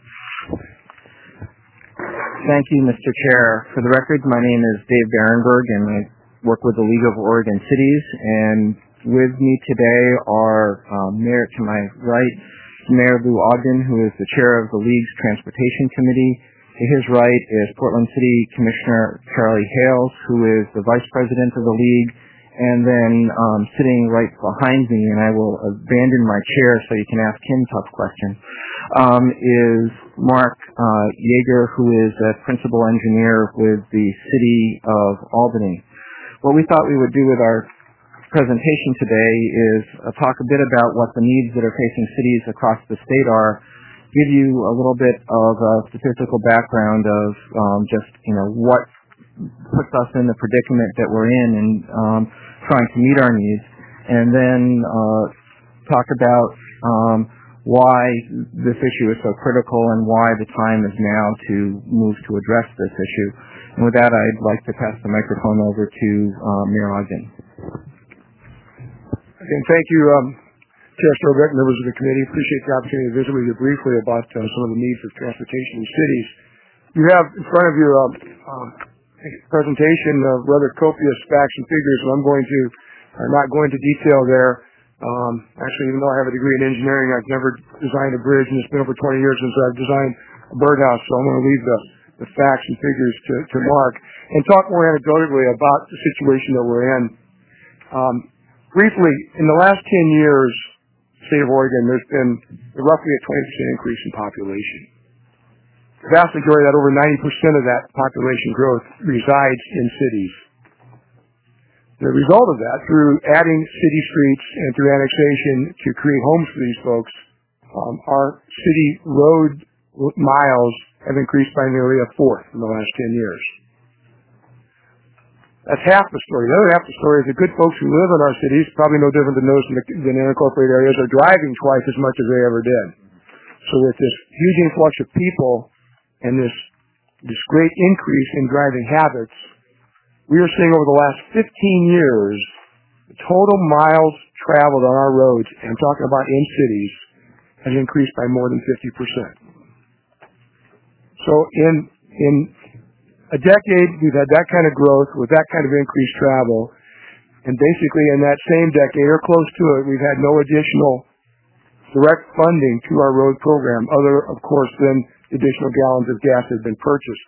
Thank you, Mister Chair. For the record, my name is Dave Berenberg, and I work with the League of Oregon Cities. And with me today are um, Mayor to my right, Mayor Lou Ogden, who is the chair of the League's Transportation Committee. To his right is Portland City Commissioner Charlie Hales, who is the vice president of the League. And then um, sitting right behind me, and I will abandon my chair so you can ask him tough questions, um, is Mark uh, Yeager, who is a principal engineer with the City of Albany. What we thought we would do with our presentation today is uh, talk a bit about what the needs that are facing cities across the state are, give you a little bit of a statistical background of um, just, you know, what puts us in the predicament that we're in and um, trying to meet our needs, and then uh, talk about um, why this issue is so critical and why the time is now to move to address this issue. And with that, I'd like to pass the microphone over to uh, Mayor Ogden. Again, thank you, um, Chair Strobeck, members of the committee. Appreciate the opportunity to visit with you briefly about uh, some of the needs of transportation in cities. You have in front of you a um, um, presentation of rather copious facts and figures, so I'm going to uh, not go into detail there. Um, actually, even though I have a degree in engineering, I've never designed a bridge, and it's been over twenty years since I've designed a birdhouse, so I'm going to leave the, the facts and figures to, to Mark and talk more anecdotally about the situation that we're in. Um, briefly, in the last ten years, the state of Oregon, there's been roughly a twenty percent increase in population. The vast majority of that, over ninety percent of that population growth, resides in cities. The result of that, through adding city streets and through annexation to create homes for these folks, um, our city road miles have increased by nearly a fourth in the last ten years. That's half the story. The other half of the story is the good folks who live in our cities, probably no different than those in the, in the unincorporated areas, are driving twice as much as they ever did. So with this huge influx of people and this this great increase in driving habits, we are seeing over the last fifteen years, the total miles traveled on our roads, and I'm talking about in cities, has increased by more than fifty percent. So in in a decade, we've had that kind of growth with that kind of increased travel, and basically in that same decade, or close to it, we've had no additional direct funding to our road program, other, of course, than additional gallons of gas that have been purchased.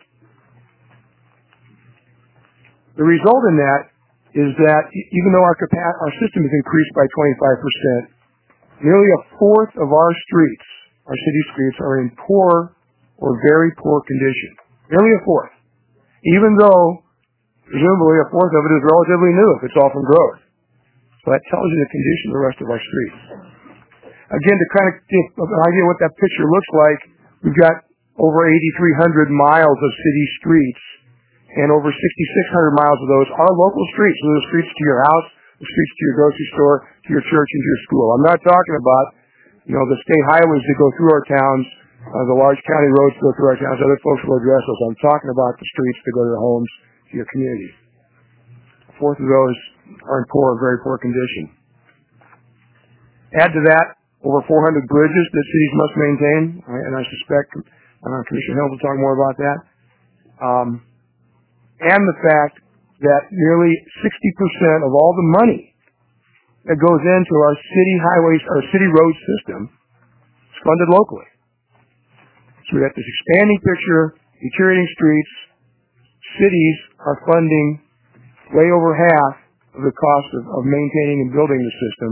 The result in that is that even though our, capa- our system has increased by twenty-five percent, nearly a fourth of our streets, our city streets, are in poor or very poor condition. Nearly a fourth. Even though, presumably, a fourth of it is relatively new if it's all from growth. So that tells you the condition of the rest of our streets. Again, to kind of get an idea what that picture looks like, we've got over eighty-three hundred miles of city streets, and over sixty-six hundred miles of those are local streets. So the streets to your house, the streets to your grocery store, to your church, and to your school. I'm not talking about, you know, the state highways that go through our towns Uh, the large county roads go through our towns. Other folks will address those. I'm talking about the streets that go to the homes, to your communities. A fourth of those are in poor, very poor condition. Add to that over four hundred bridges that cities must maintain, and I suspect uh, Commissioner Hill will talk more about that. Um, and the fact that nearly sixty percent of all the money that goes into our city highways, our city road system, is funded locally. So we got this expanding picture, deteriorating streets. Cities are funding way over half of the cost of, of maintaining and building the system.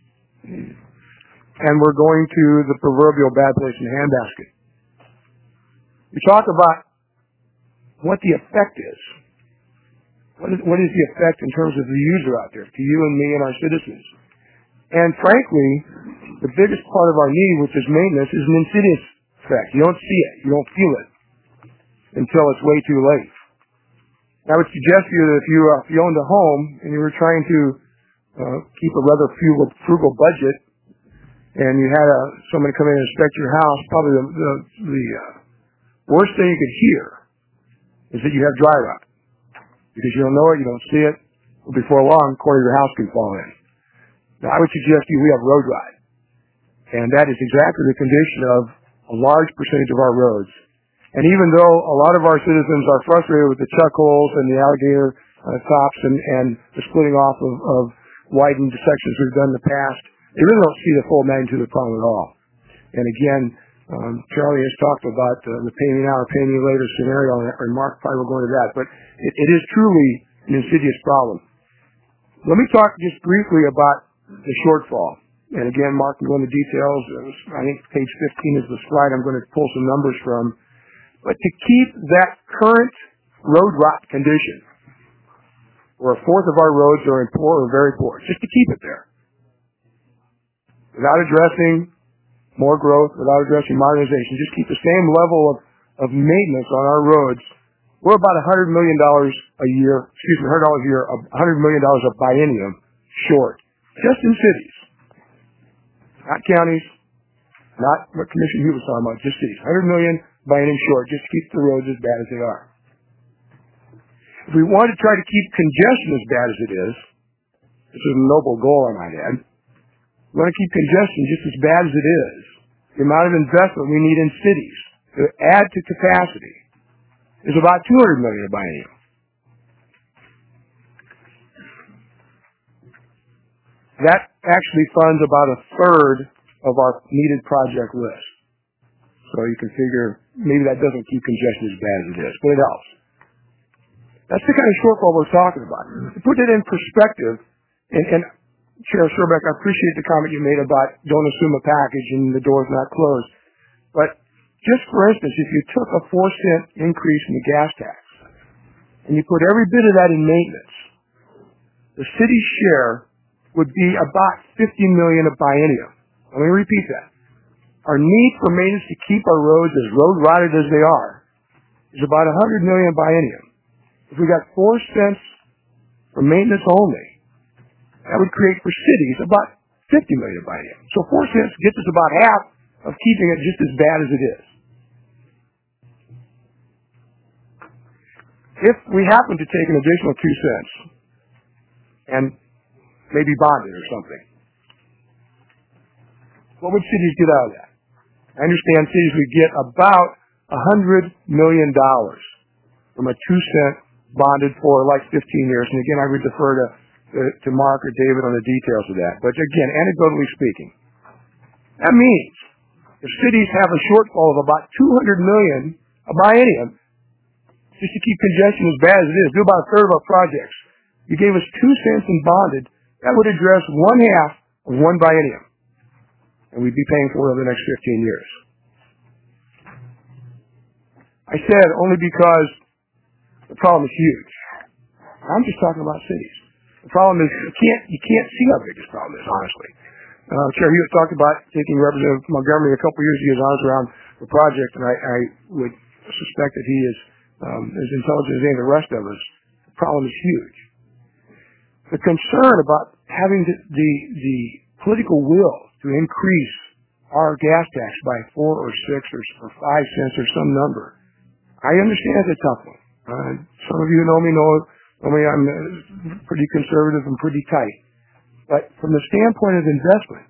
And we're going to the proverbial bad place in the handbasket. We talk about what the effect is. What is, what is the effect in terms of the user out there, to you and me and our citizens? And frankly, the biggest part of our need, which is maintenance, is an insidious effect. You don't see it. You don't feel it until it's way too late. I would suggest to you that if you, uh, if you owned a home and you were trying to uh, keep a rather frugal, frugal budget, and you had a, somebody come in and inspect your house, probably the, the, the uh, worst thing you could hear is that you have dry rot. Because you don't know it, you don't see it. Well, before long, a quarter of your house can fall in. Now, I would suggest to you we have road rot. And that is exactly the condition of a large percentage of our roads. And even though a lot of our citizens are frustrated with the chuck holes and the alligator uh, tops and, and the splitting off of, of widened sections we've done in the past, they really don't see the full magnitude of the problem at all. And again, um, Charlie has talked about uh, the pay me now or pay me later scenario, and Mark probably will go into that. But it, it is truly an insidious problem. Let me talk just briefly about the shortfall. And again, Mark can go into details. I think page fifteen is the slide I'm going to pull some numbers from. But to keep that current road rot condition, where a fourth of our roads are in poor or very poor, just to keep it there, without addressing more growth, without addressing modernization, just keep the same level of, of maintenance on our roads, we're about one hundred million dollars a year, excuse me, one hundred dollars a year, one hundred million dollars a biennium short, just in cities. Not counties, not what Commissioner Hugh was talking about, just cities. one hundred million dollars biennium short, just to keep the roads as bad as they are. If we want to try to keep congestion as bad as it is, this is a noble goal I might add, we want to keep congestion just as bad as it is. The amount of investment we need in cities to add to capacity is about two hundred million dollars a biennium. That actually funds about a third of our needed project list. So you can figure maybe that doesn't keep congestion as bad as it is, but it helps. That's the kind of shortfall we're talking about. To put it in perspective, and, and Chair Sherbeck, I appreciate the comment you made about don't assume a package and the door's not closed. But just for instance, if you took a four cent increase in the gas tax and you put every bit of that in maintenance, the city's share would be about fifty million dollars a biennium. Let me repeat that. Our need for maintenance to keep our roads as road rotted as they are is about one hundred million dollars a biennium. If we got four cents for maintenance only, that would create for cities about fifty million dollars a biennium. So four cents gets us about half of keeping it just as bad as it is. If we happen to take an additional two cents and maybe bond it or something, what would cities get out of that? I understand cities would get about one hundred million dollars from a two cent bonded for like fifteen years. And again, I would defer to, to, to Mark or David on the details of that. But again, anecdotally speaking, that means if cities have a shortfall of about two hundred million dollars a biennium, just to keep congestion as bad as it is, do about a third of our projects. You gave us two cents in bonded, that would address one half of one biennium. And we'd be paying for it over the next fifteen years. I said only because the problem is huge. I'm just talking about cities. The problem is you can't you can't see how big this problem is, honestly. Uh, Chair Hewitt talked about taking Representative Montgomery a couple of years to get his arms around the project, and I, I would suspect that he is um, as intelligent as any of the rest of us. The problem is huge. The concern about having the the, the political will to increase our gas tax by four or six or, or five cents or some number. I understand it's a tough one. Uh, some of you who know me know, know me, I'm uh, pretty conservative and pretty tight. But from the standpoint of investment,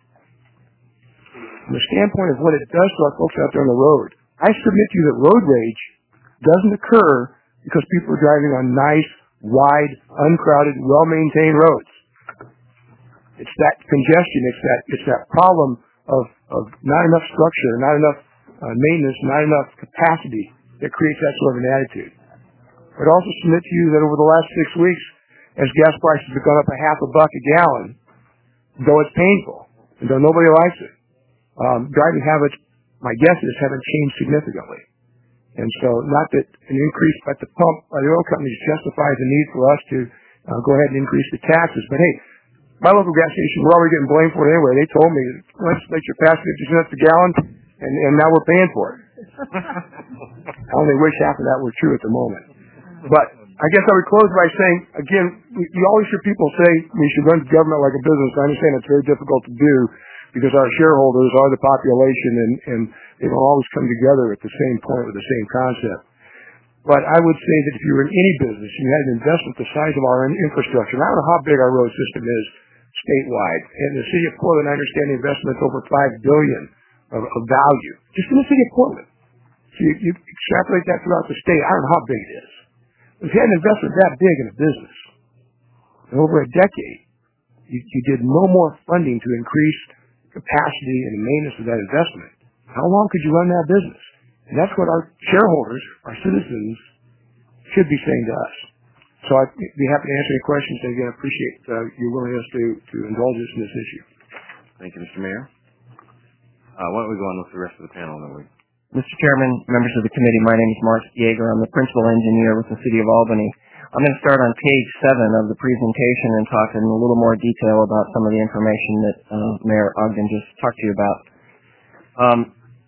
from the standpoint of what it does to our folks out there on the road, I submit to you that road rage doesn't occur because people are driving on nice, wide, uncrowded, well-maintained roads. It's that congestion, it's that it's that problem of, of not enough structure, not enough uh, maintenance, not enough capacity that creates that sort of an attitude. I'd also submit to you that over the last six weeks, as gas prices have gone up a half a buck a gallon, though it's painful, and though nobody likes it, um, driving habits, my guess is, haven't changed significantly. And so, not that an increase at the pump by the oil companies justifies the need for us to uh, go ahead and increase the taxes, but hey, my local gas station, we're already getting blamed for it anyway. They told me, legislature passed fifty cents a gallon, and, and now we're paying for it. I only wish half of that were true at the moment. But I guess I would close by saying, again, we, you always hear people say we should run government like a business. I understand it's very difficult to do because our shareholders are the population, and, and they don't always come together at the same point with the same concept. But I would say that if you were in any business, you had an investment the size of our infrastructure, and I don't know how big our road system is statewide. In the city of Portland, I understand the investment's over five billion dollars of, of value, just in the city of Portland. So you, you extrapolate that throughout the state, I don't know how big it is. If you had an investment that big in a business, in over a decade, you, you did no more funding to increase capacity and the maintenance of that investment, how long could you run that business? And that's what our shareholders, our citizens, should be saying to us. So I'd be happy to answer any questions, and again, I appreciate uh, your willingness to, to indulge us in this issue. Thank you, Mister Mayor. Uh, why don't we go on with the rest of the panel, then we Mister Chairman, members of the committee, my name is Mark Yeager. I'm the principal engineer with the City of Albany. I'm going to start on page seven of the presentation and talk in a little more detail about some of the information that uh, Mayor Ogden just talked to you about. Um,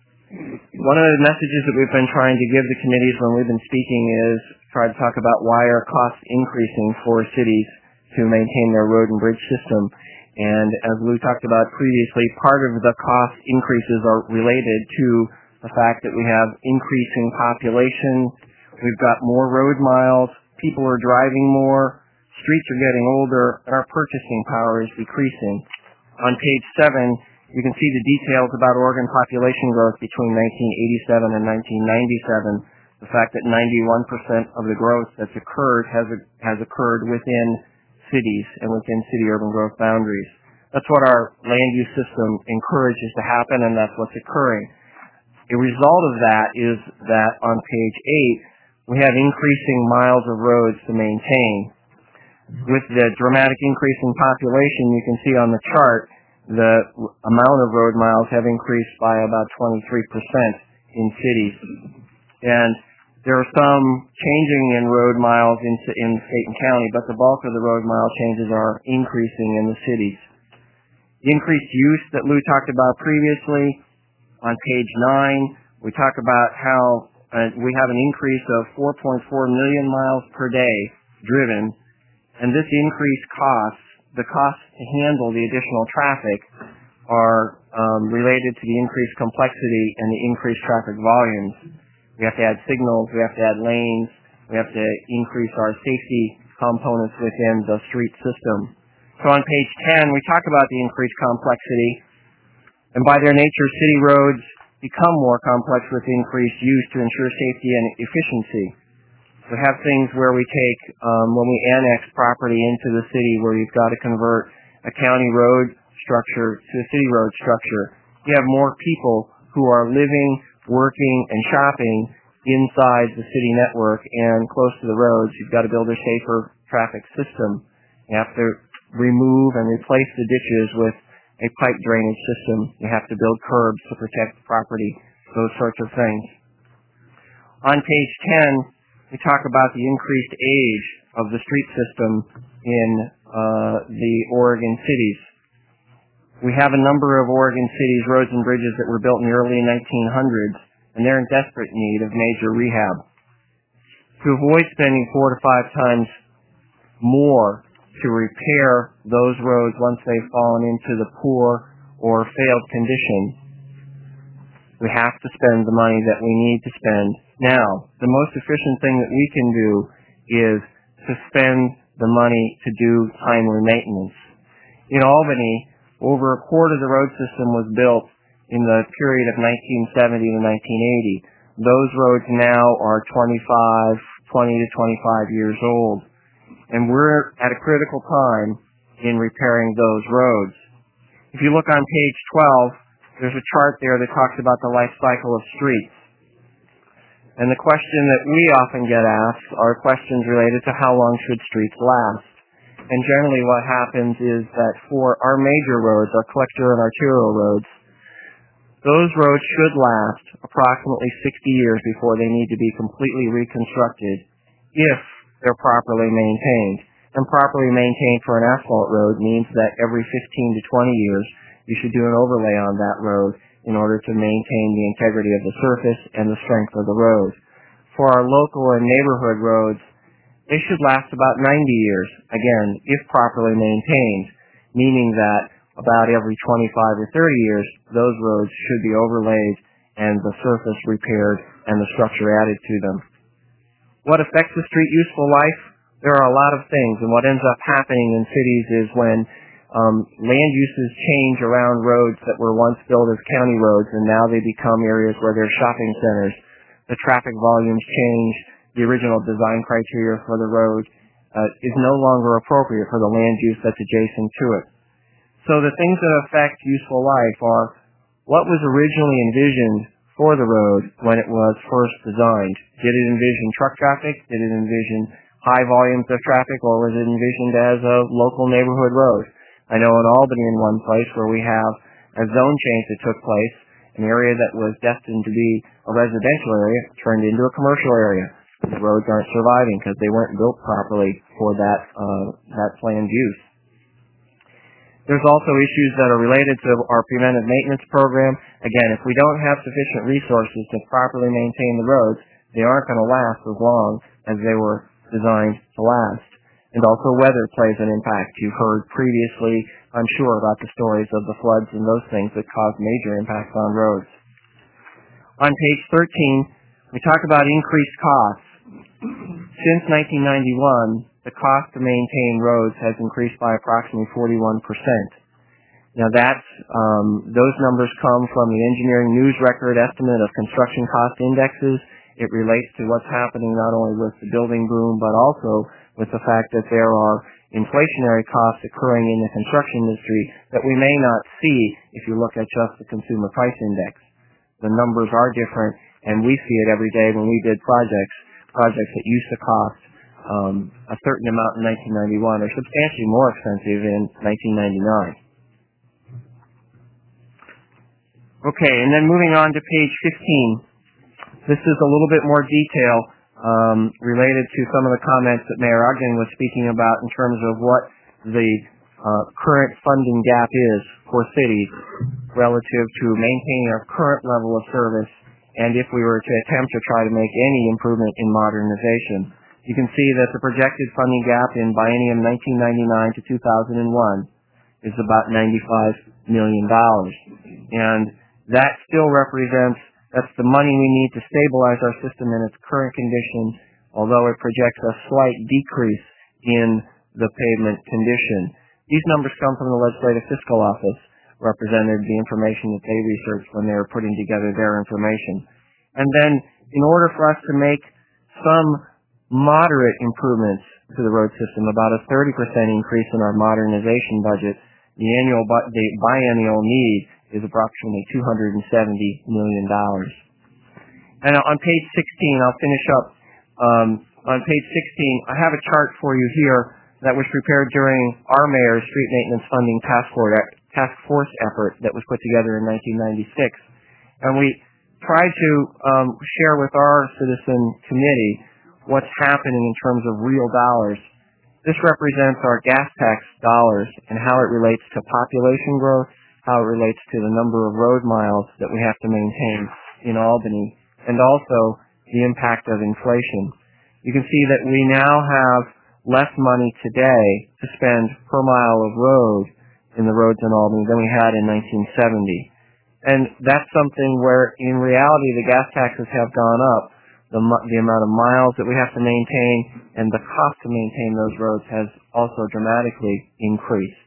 one of the messages that we've been trying to give the committees when we've been speaking is try to talk about why are costs increasing for cities to maintain their road and bridge system. And as Lou talked about previously, part of the cost increases are related to the fact that we have increasing population, we've got more road miles, people are driving more, streets are getting older, and our purchasing power is decreasing. On page seven, you can see the details about Oregon population growth between nineteen eighty-seven and nineteen ninety-seven, the fact that ninety-one percent of the growth that's occurred has, has occurred within cities and within city-urban growth boundaries. That's what our land use system encourages to happen, and that's what's occurring. A result of that is that on page eight, we have increasing miles of roads to maintain. With the dramatic increase in population, you can see on the chart the amount of road miles have increased by about twenty-three percent in cities. And there are some changing in road miles in, in state and county, but the bulk of the road mile changes are increasing in the cities. The increased use that Lou talked about previously, on page nine, we talk about how uh, we have an increase of four point four million miles per day driven, and this increased costs, the costs to handle the additional traffic are um, related to the increased complexity and the increased traffic volumes. We have to add signals, we have to add lanes, we have to increase our safety components within the street system. So on page ten, we talk about the increased complexity. And by their nature, city roads become more complex with increased use to ensure safety and efficiency. We have things where we take, um, when we annex property into the city, where you've got to convert a county road structure to a city road structure. You have more people who are living, working, and shopping inside the city network and close to the roads. You've got to build a safer traffic system. You have to remove and replace the ditches with a pipe drainage system. You have to build curbs to protect the property, those sorts of things. On page ten, we talk about the increased age of the street system in uh, the Oregon cities. We have a number of Oregon cities, roads and bridges that were built in the early nineteen hundreds, and they're in desperate need of major rehab. To avoid spending four to five times more to repair those roads once they've fallen into the poor or failed condition, we have to spend the money that we need to spend now. The most efficient thing that we can do is to spend the money to do timely maintenance. In Albany, over a quarter of the road system was built in the period of nineteen seventy to nineteen eighty. Those roads now are twenty-five, twenty to twenty-five years old. And we're at a critical time in repairing those roads. If you look on page twelve, there's a chart there that talks about the life cycle of streets. And the question that we often get asked are questions related to how long should streets last. And generally what happens is that for our major roads, our collector and arterial roads, those roads should last approximately sixty years before they need to be completely reconstructed if they're properly maintained. And properly maintained for an asphalt road means that every fifteen to twenty years you should do an overlay on that road in order to maintain the integrity of the surface and the strength of the road. For our local and neighborhood roads, they should last about ninety years, again, if properly maintained, meaning that about every twenty-five or thirty years, those roads should be overlaid and the surface repaired and the structure added to them. What affects the street useful life? There are a lot of things, and what ends up happening in cities is when um, land uses change around roads that were once built as county roads, and now they become areas where there's shopping centers. The traffic volumes change. The original design criteria for the road uh, is no longer appropriate for the land use that's adjacent to it. So the things that affect useful life are what was originally envisioned for the road when it was first designed. Did it envision truck traffic? Did it envision high volumes of traffic, or was it envisioned as a local neighborhood road? I know in Albany, in one place where we have a zone change that took place, an area that was destined to be a residential area turned into a commercial area. The roads aren't surviving because they weren't built properly for that uh, that planned use. There's also issues that are related to our preventive maintenance program. Again, if we don't have sufficient resources to properly maintain the roads, they aren't going to last as long as they were designed to last. And also weather plays an impact. You've heard previously, I'm sure, about the stories of the floods and those things that cause major impacts on roads. On page thirteen, we talk about increased costs. Since nineteen ninety-one, the cost to maintain roads has increased by approximately forty-one percent. Now that's, um, those numbers come from the Engineering News Record estimate of construction cost indexes. It relates to what's happening not only with the building boom, but also with the fact that there are inflationary costs occurring in the construction industry that we may not see if you look at just the Consumer Price Index. The numbers are different, and we see it every day when we bid projects. Projects that used to cost um, a certain amount in nineteen ninety-one are substantially more expensive in nineteen ninety-nine. Okay, and then moving on to page fifteen. This is a little bit more detail um, related to some of the comments that Mayor Ogden was speaking about in terms of what the uh, current funding gap is for cities relative to maintaining our current level of service, and if we were to attempt to try to make any improvement in modernization. You can see that the projected funding gap in biennium nineteen ninety-nine to two thousand one is about ninety-five million dollars. And that still represents, that's the money we need to stabilize our system in its current condition, although it projects a slight decrease in the pavement condition. These numbers come from the Legislative Fiscal Office, represented the information that they researched when they were putting together their information. And then, in order for us to make some moderate improvements to the road system, about a thirty percent increase in our modernization budget, the annual bu- the biennial need is approximately two hundred seventy million dollars. And on page sixteen, I'll finish up. Um, on page sixteen, I have a chart for you here that was prepared during our mayor's street maintenance funding task force task force effort that was put together in nineteen ninety-six. And we tried to um, share with our citizen committee what's happening in terms of real dollars. This represents our gas tax dollars and how it relates to population growth, how it relates to the number of road miles that we have to maintain in Albany, and also the impact of inflation. You can see that we now have less money today to spend per mile of road in the roads in Albany than we had in nineteen seventy. And that's something where, in reality, the gas taxes have gone up. The, the amount of miles that we have to maintain and the cost to maintain those roads has also dramatically increased.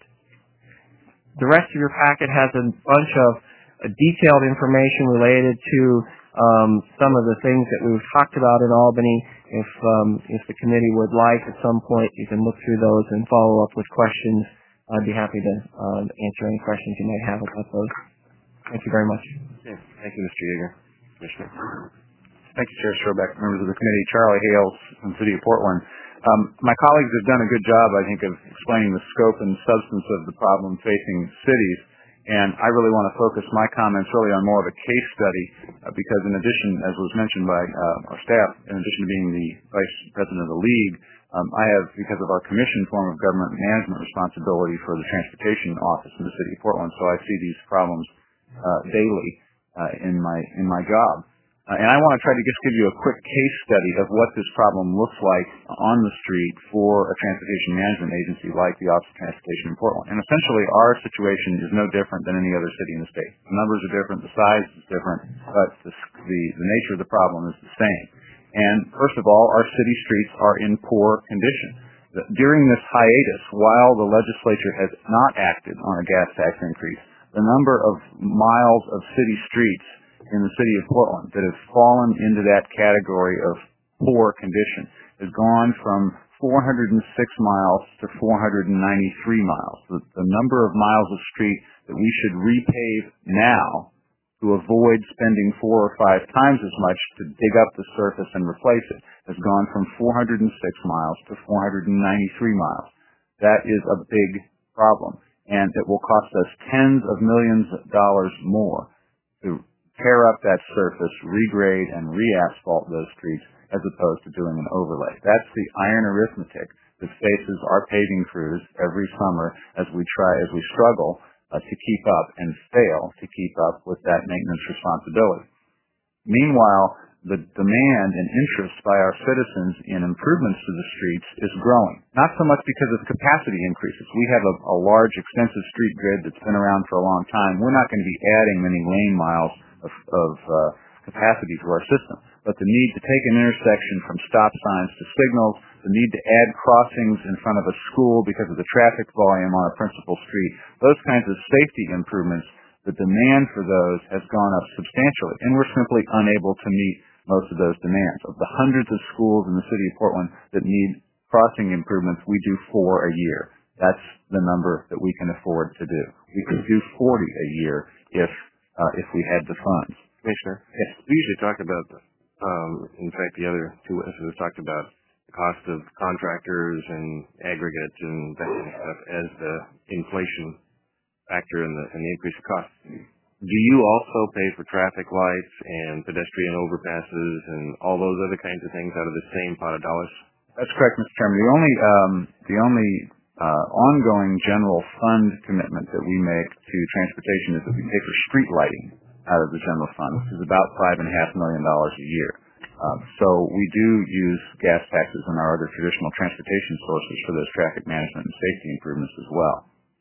The rest of your packet has a bunch of uh, detailed information related to um, some of the things that we've talked about in Albany. If um, if the committee would like, at some point, you can look through those and follow up with questions. I'd be happy to uh, answer any questions you might have about those. Thank you very much. Yeah. Thank you, Mister Yeager. Commissioner. Thank you, Chair Strobeck, members of the committee. Charlie Hales from the City of Portland. Um, my colleagues have done a good job, I think, of explaining the scope and substance of the problem facing cities, and I really want to focus my comments really on more of a case study uh, because in addition, as was mentioned by uh, our staff, in addition to being the Vice President of the League, um, I have, because of our commission form of government management responsibility for the Transportation Office in the City of Portland, so I see these problems uh, daily uh, in my in my job. Uh, and I want to try to just give you a quick case study of what this problem looks like on the street for a transportation management agency like the Office of Transportation in Portland. And essentially, our situation is no different than any other city in the state. The numbers are different, the size is different, but the, the, the nature of the problem is the same. And first of all, our city streets are in poor condition. During this hiatus, while the legislature has not acted on a gas tax increase, the number of miles of city streets in the city of Portland that have fallen into that category of poor condition has gone from four hundred six miles to four hundred ninety-three miles. The, the number of miles of street that we should repave now to avoid spending four or five times as much to dig up the surface and replace it has gone from four hundred six miles to four hundred ninety-three miles. That is a big problem, and it will cost us tens of millions of dollars more to tear up that surface, regrade, and re-asphalt those streets as opposed to doing an overlay. That's the iron arithmetic that faces our paving crews every summer as we try, as we struggle uh, to keep up and fail to keep up with that maintenance responsibility. Meanwhile, the demand and interest by our citizens in improvements to the streets is growing. Not so much because of capacity increases. We have a, a large, extensive street grid that's been around for a long time. We're not going to be adding many lane miles of, of uh, capacity to our system. But the need to take an intersection from stop signs to signals, the need to add crossings in front of a school because of the traffic volume on a principal street, those kinds of safety improvements, the demand for those has gone up substantially, and we're simply unable to meet most of those demands. Of the hundreds of schools in the city of Portland that need crossing improvements, we do four a year. That's the number that we can afford to do. We could do forty a year if uh, if we had the funds. Commissioner? Yes. We usually talk about, um, in fact, the other two witnesses have talked about the cost of contractors and aggregate and that kind of stuff as the inflation factor in the, in the increase of cost. Do you also pay for traffic lights and pedestrian overpasses and all those other kinds of things out of the same pot of dollars? That's correct, Mister Chairman. The only um, the only uh, ongoing general fund commitment that we make to transportation is that we pay for street lighting out of the general fund, which is about five and a half million dollars a year. Um, so we do use gas taxes and our other traditional transportation sources for those traffic management and safety improvements as well.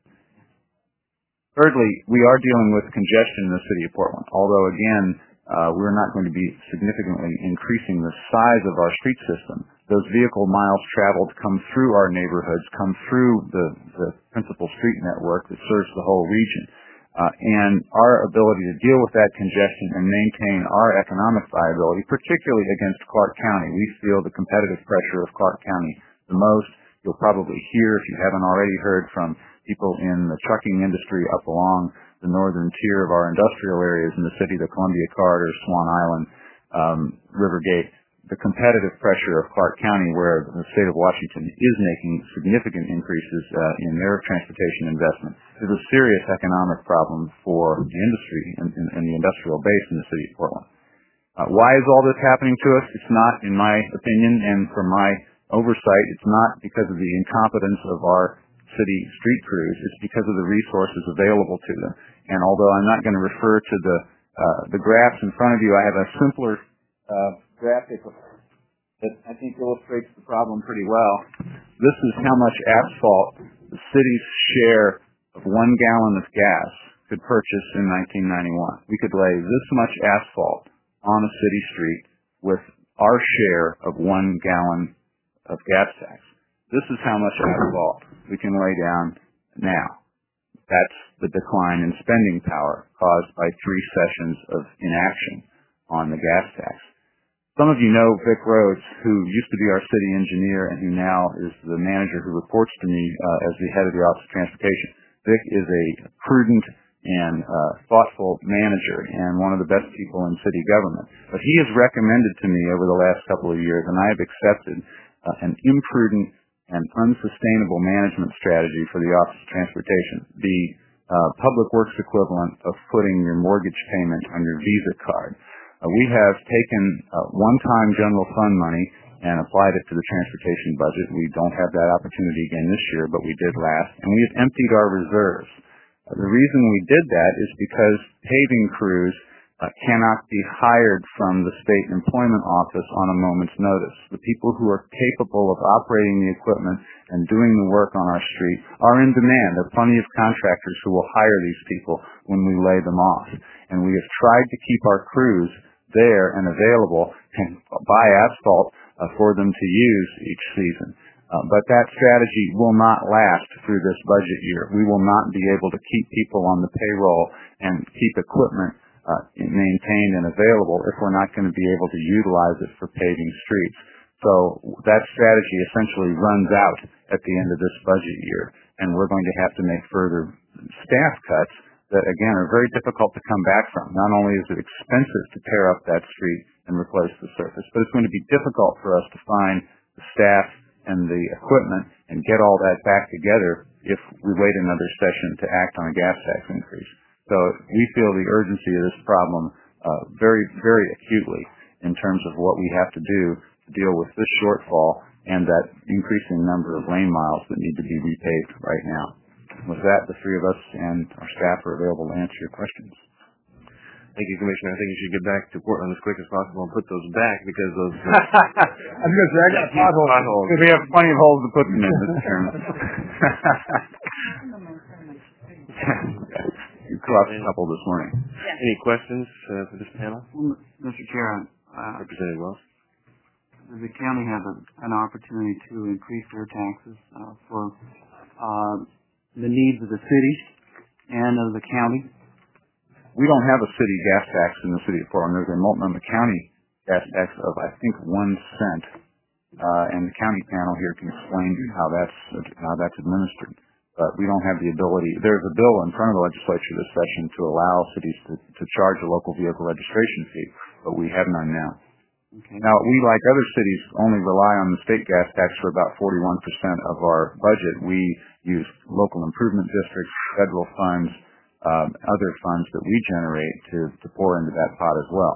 Thirdly, we are dealing with congestion in the city of Portland, although, again, uh, we're not going to be significantly increasing the size of our street system. Those vehicle miles traveled come through our neighborhoods, come through the, the principal street network that serves the whole region. Uh, and our ability to deal with that congestion and maintain our economic viability, particularly against Clark County. We feel the competitive pressure of Clark County the most. You'll probably hear, if you haven't already heard, from people in the trucking industry up along the northern tier of our industrial areas in the city, the Columbia Corridor, Swan Island, um, Rivergate, the competitive pressure of Clark County, where the state of Washington is making significant increases uh, in their transportation investment, is a serious economic problem for the industry and, and, and the industrial base in the city of Portland. Uh, why is all this happening to us? It's not, in my opinion, and from my oversight, it's not because of the incompetence of our city street crews. It's because of the resources available to them. And although I'm not going to refer to the uh, the graphs in front of you, I have a simpler uh, graphic that I think illustrates the problem pretty well. This is how much asphalt the city's share of one gallon of gas could purchase in nineteen ninety-one. We could lay this much asphalt on a city street with our share of one gallon of gas tax. This is how much asphalt we can lay down now. That's the decline in spending power caused by three sessions of inaction on the gas tax. Some of you know Vic Rhodes, who used to be our city engineer and who now is the manager who reports to me uh, as the head of the Office of Transportation. Vic is a prudent and uh, thoughtful manager and one of the best people in city government. But he has recommended to me over the last couple of years, and I have accepted uh, an imprudent and unsustainable management strategy for the Office of Transportation, the uh, public works equivalent of putting your mortgage payment on your Visa card. Uh, we have taken uh, one-time general fund money and applied it to the transportation budget. We don't have that opportunity again this year, but we did last, and we have emptied our reserves. Uh, the reason we did that is because paving crews uh, cannot be hired from the state employment office on a moment's notice. The people who are capable of operating the equipment and doing the work on our street are in demand. There are plenty of contractors who will hire these people when we lay them off. And we have tried to keep our crews there and available and buy asphalt uh, for them to use each season. Uh, but that strategy will not last through this budget year. We will not be able to keep people on the payroll and keep equipment uh, maintained and available if we're not going to be able to utilize it for paving streets. So that strategy essentially runs out at the end of this budget year, and we're going to have to make further staff cuts that, again, are very difficult to come back from. Not only is it expensive to tear up that street and replace the surface, but it's going to be difficult for us to find the staff and the equipment and get all that back together if we wait another session to act on a gas tax increase. So we feel the urgency of this problem uh, very, very acutely in terms of what we have to do to deal with this shortfall and that increasing number of lane miles that need to be repaved right now. With that, the three of us and our staff are available to answer your questions. Thank you, Commissioner. I think you should get back to Portland as quick as possible and put those back because those... I was going to say, I got potholes. potholes. We have plenty of holes to put them in, Mister Chairman. You crossed a couple this morning. Any questions uh, for this panel? Mister Chair, uh, Representative Wells? the county has a, an opportunity to increase their taxes uh, for uh, the needs of the city and of the county. We don't have a city gas tax in the city of Portland. There's a Multnomah County gas tax of, I think, one cent, uh, and the county panel here can explain how that's how that's administered. But we don't have the ability. There's a bill in front of the legislature this session to allow cities to, to charge a local vehicle registration fee, but we have none now. Okay. Now, we, like other cities, only rely on the state gas tax for about forty-one percent of our budget. We use local improvement districts, federal funds, um, other funds that we generate to, to pour into that pot as well.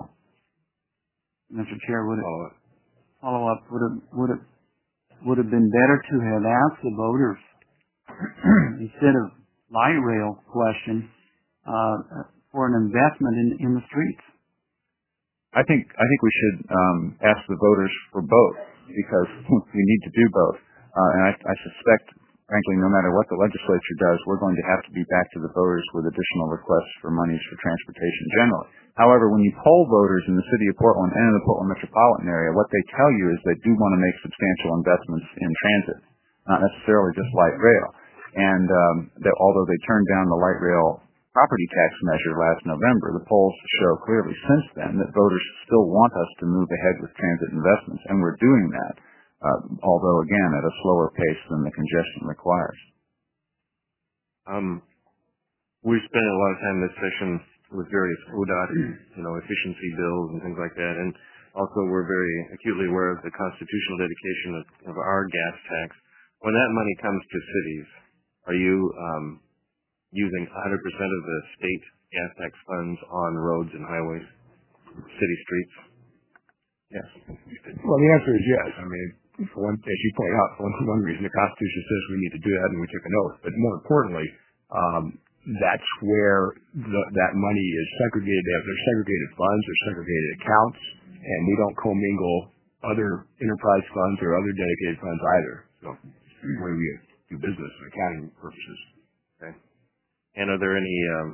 Mister Chair, would it follow up? Would it would it would have been better to have asked the voters instead of light rail question uh, for an investment in in the streets? I think I think we should um, ask the voters for both because we need to do both. Uh, and I, I suspect, frankly, no matter what the legislature does, we're going to have to be back to the voters with additional requests for monies for transportation generally. However, when you poll voters in the city of Portland and in the Portland metropolitan area, what they tell you is they do want to make substantial investments in transit, not necessarily just light rail. And um, that although they turned down the light rail property tax measure last November, the polls show clearly since then that voters still want us to move ahead with transit investments, and we're doing that, uh, although, again, at a slower pace than the congestion requires. Um, we've spent a lot of time this session with various O D O T, you know, efficiency bills and things like that, and also we're very acutely aware of the constitutional dedication of, of our gas tax. When that money comes to cities, are you um, using one hundred percent of the state gas tax funds on roads and highways, city streets? Yes. Well, the answer is yes. I mean, for one, as you point out, for one, one reason the Constitution says we need to do that, and we took an oath. But more importantly, um, that's where the, that money is segregated. There's segregated funds, there's segregated accounts, and we don't commingle other enterprise funds or other dedicated funds either. So, the way we do business for accounting purposes. Okay. And are there any um,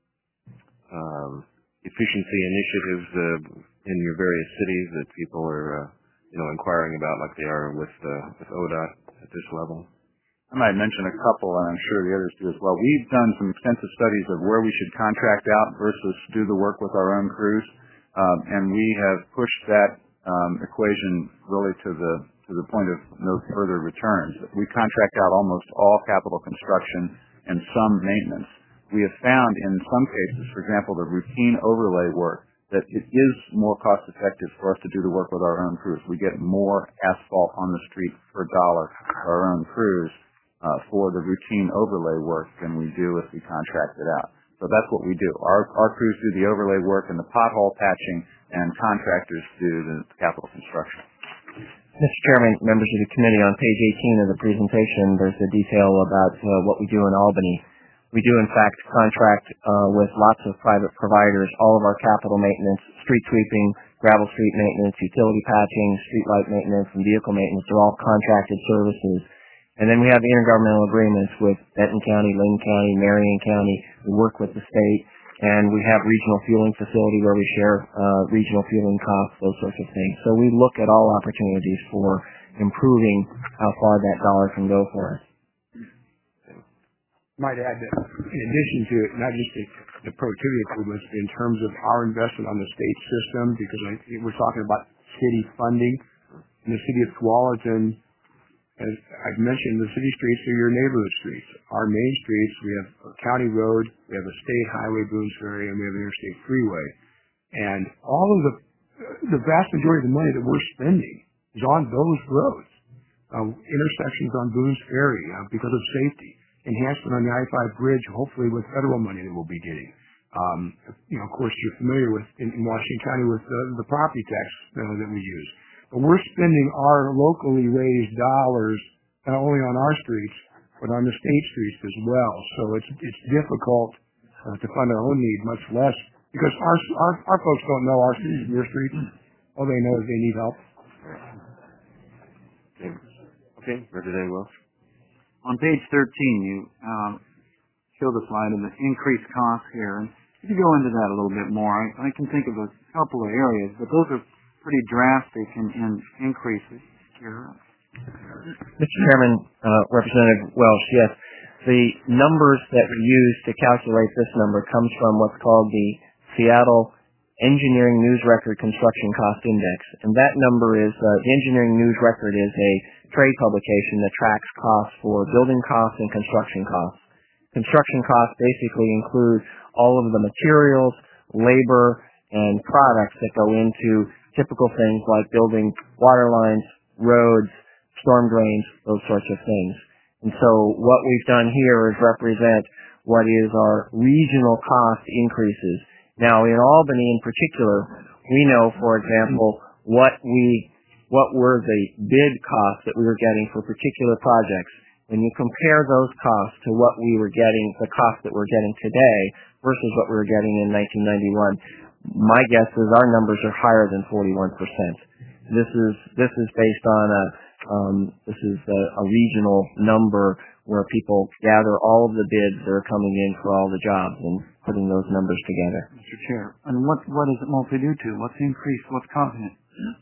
um, efficiency initiatives uh, in your various cities that people are, uh, you know, inquiring about, like they are with uh, with O D O T at this level? I might mention a couple, and I'm sure the others do as well. We've done some extensive studies of where we should contract out versus do the work with our own crews, um, and we have pushed that um, equation really to the to the point of no further returns. We contract out almost all capital construction and some maintenance. We have found in some cases, for example, the routine overlay work, that it is more cost effective for us to do the work with our own crews. We get more asphalt on the street per dollar for our own crews uh, for the routine overlay work than we do if we contract it out. So that's what we do. Our, our crews do the overlay work and the pothole patching, and contractors do the capital construction. Mister Chairman, members of the committee, on page eighteen of the presentation, there's a detail about uh, what we do in Albany. We do, in fact, contract uh, with lots of private providers. All of our capital maintenance, street sweeping, gravel street maintenance, utility patching, street light maintenance, and vehicle maintenance are all contracted services. And then we have intergovernmental agreements with Benton County, Lynn County, Marion County. We work with the state. And we have regional fueling facility where we share uh, regional fueling costs, those sorts of things. So we look at all opportunities for improving how far that dollar can go for us. Might add that in addition to it, not just the, the productivity improvements, in terms of our investment on the state system, because I, we're talking about city funding. In the city of Tualatin, as I've mentioned, the city streets are your neighborhood streets. Our main streets, we have a county road, we have a state highway, Boones Ferry, and we have an interstate freeway. And all of the, the vast majority of the money that we're spending is on those roads. Uh, intersections on Boones Ferry uh, because of safety. Enhancement on the I five bridge, hopefully with federal money that we'll be getting. Um, you know, of course, you're familiar with in, in Washington County with the, the property tax uh, that we use. But we're spending our locally raised dollars not only on our streets, but on the state streets as well. So it's it's difficult uh, to fund our own need, much less because our, our our folks don't know our streets and your streets. All they know is they need help. Okay, okay. Representative Welch. On page thirteen, you um, show the slide of the increased costs here. And if you go into that a little bit more, I, I can think of a couple of areas, but those are pretty drastic in, in increases here. Mister Chairman, uh, Representative Welch, yes, the numbers that we use to calculate this number comes from what's called the Seattle Engineering News Record Construction Cost Index. And that number is, uh, the Engineering News Record is a trade publication that tracks costs for building costs and construction costs. Construction costs basically include all of the materials, labor, and products that go into typical things like building water lines, roads, storm drains, those sorts of things. And so what we've done here is represent what is our regional cost increases. Now in Albany in particular, we know, for example, what we what were the bid costs that we were getting for particular projects. When you compare those costs to what we were getting, the costs that we're getting today versus what we were getting in nineteen ninety-one, my guess is our numbers are higher than forty-one percent. This is this is based on a um, this is a, a regional number where people gather all of the bids that are coming in for all the jobs and putting those numbers together. Mister Chair, and what what is it mostly due to? What's increased? What's causing it?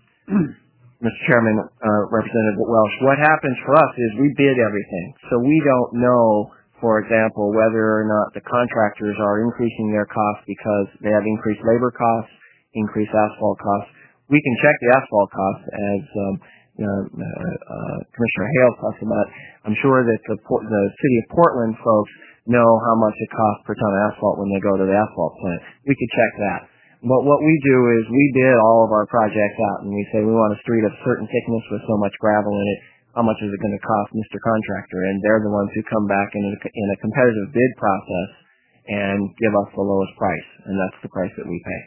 Mister Chairman, uh, Representative Welch, what happens for us is we bid everything. So we don't know, for example, whether or not the contractors are increasing their costs because they have increased labor costs, increased asphalt costs. We can check the asphalt costs as um, you know, uh, uh, Commissioner Hale talks about. I'm sure that the, the City of Portland folks know how much it costs per ton of asphalt when they go to the asphalt plant. We could check that. But what we do is we bid all of our projects out, and we say we want a street of certain thickness with so much gravel in it. How much is it going to cost, Mister Contractor? And they're the ones who come back in a, in a competitive bid process and give us the lowest price, and that's the price that we pay.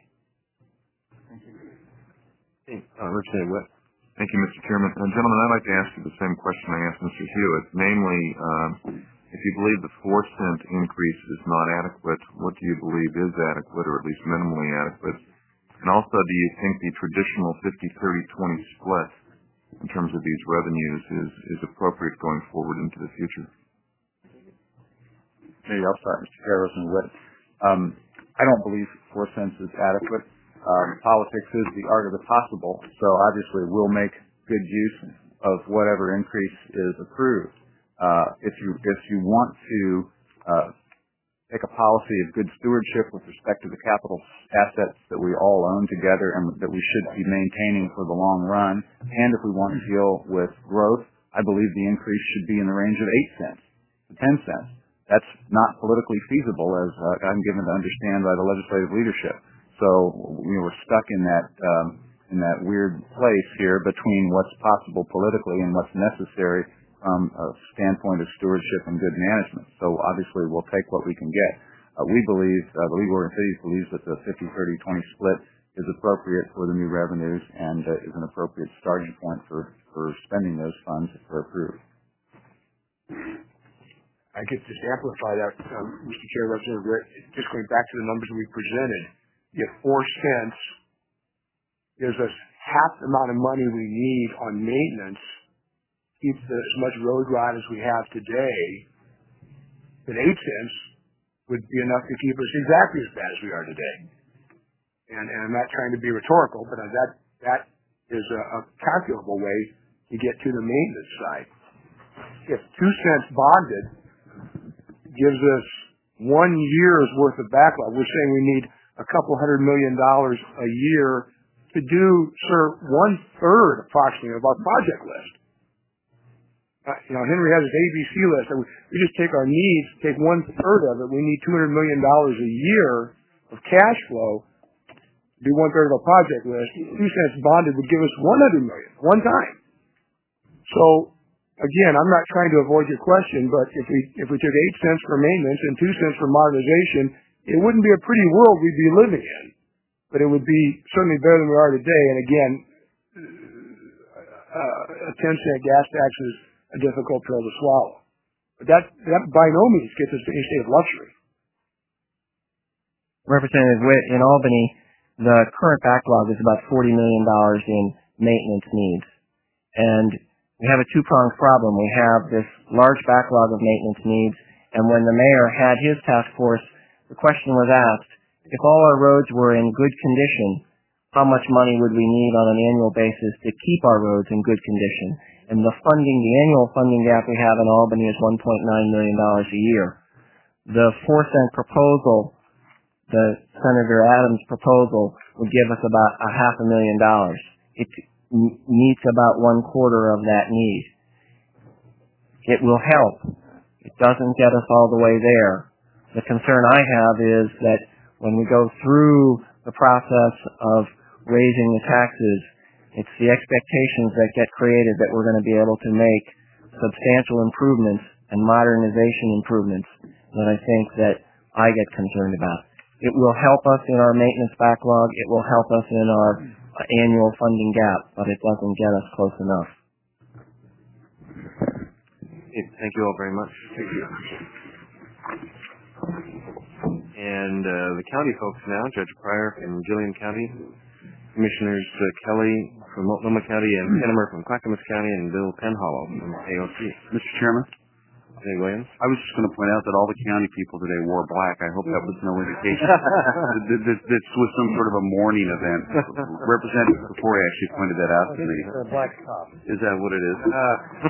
Okay. Uh, Representative Witt. Thank you, Mister Chairman. Uh, gentlemen, I'd like to ask you the same question I asked Mister Hewitt, namely, uh, if you believe the four cent increase is not adequate, what do you believe is adequate, or at least minimally adequate? And also, do you think the traditional fifty thirty twenty split in terms of these revenues is, is appropriate going forward into the future? maybe I'll start, Mister Chair, Rosenwood. Um, I don't believe four cents is adequate. Um, politics is the art of the possible, so obviously we'll make good use of whatever increase is approved. Uh, if you if you want to uh, take a policy of good stewardship with respect to the capital assets that we all own together and that we should be maintaining for the long run, and if we want to deal with growth, I believe the increase should be in the range of eight cents to ten cents. That's not politically feasible, as uh, I'm given to understand by the legislative leadership. So we were stuck in that um, in that weird place here between what's possible politically and what's necessary from a standpoint of stewardship and good management. So obviously we'll take what we can get. Uh, we believe, uh, the League of Oregon Cities believes that the fifty thirty twenty split is appropriate for the new revenues and uh, is an appropriate starting point for, for spending those funds if they're approved. I could just amplify that, um, Mister Chair, Representative. Just going back to the numbers we presented, if four cents gives us half the amount of money we need on maintenance, keeps the, as much road rot as we have today, then eight cents would be enough to keep us exactly as bad as we are today. And, and I'm not trying to be rhetorical, but that that is a, a calculable way to get to the maintenance side. If two cents bonded gives us one year's worth of backlog, we're saying we need a couple hundred million dollars a year to do, sir, one third approximately of our project list. Uh, you know, Henry has his A B C list. And we, we just take our needs, take one third of it. We need two hundred million dollars a year of cash flow to do one third of our project list. Two cents bonded would give us one hundred million dollars, one time. So, again, I'm not trying to avoid your question, but if we, if we took eight cents for maintenance and two cents for modernization, it wouldn't be a pretty world we'd be living in. But it would be certainly better than we are today. And again, uh, a ten cent gas tax is a difficult pill to swallow. But that, that by no means gets us to any state of luxury. Representative Witt, in Albany, the current backlog is about forty million dollars in maintenance needs. And we have a two-pronged problem. We have this large backlog of maintenance needs, and when the mayor had his task force, the question was asked, if all our roads were in good condition, how much money would we need on an annual basis to keep our roads in good condition? And the funding, the annual funding gap we have in Albany is one point nine million dollars a year. The four cent proposal, the Senator Adams proposal, would give us about a half a million dollars. It meets about one quarter of that need. It will help. It doesn't get us all the way there. The concern I have is that when we go through the process of raising the taxes, it's the expectations that get created that we're going to be able to make substantial improvements and modernization improvements that I think that I get concerned about. It will help us in our maintenance backlog. It will help us in our annual funding gap, but it doesn't get us close enough. Thank you all very much. Thank you. And uh, the county folks now, Judge Pryor from Gilliam County, Commissioners uh, Kelly from Multnomah County and Kennemer from Clackamas County, and Bill Penhollow from A O C. Mister Chairman? Hey, Williams? I was just going to point out that all the county people today wore black. I hope that was no indication that this, this was some sort of a mourning event. Representative Kapori actually pointed that out to me. It's a black top. Is that what it is? Uh,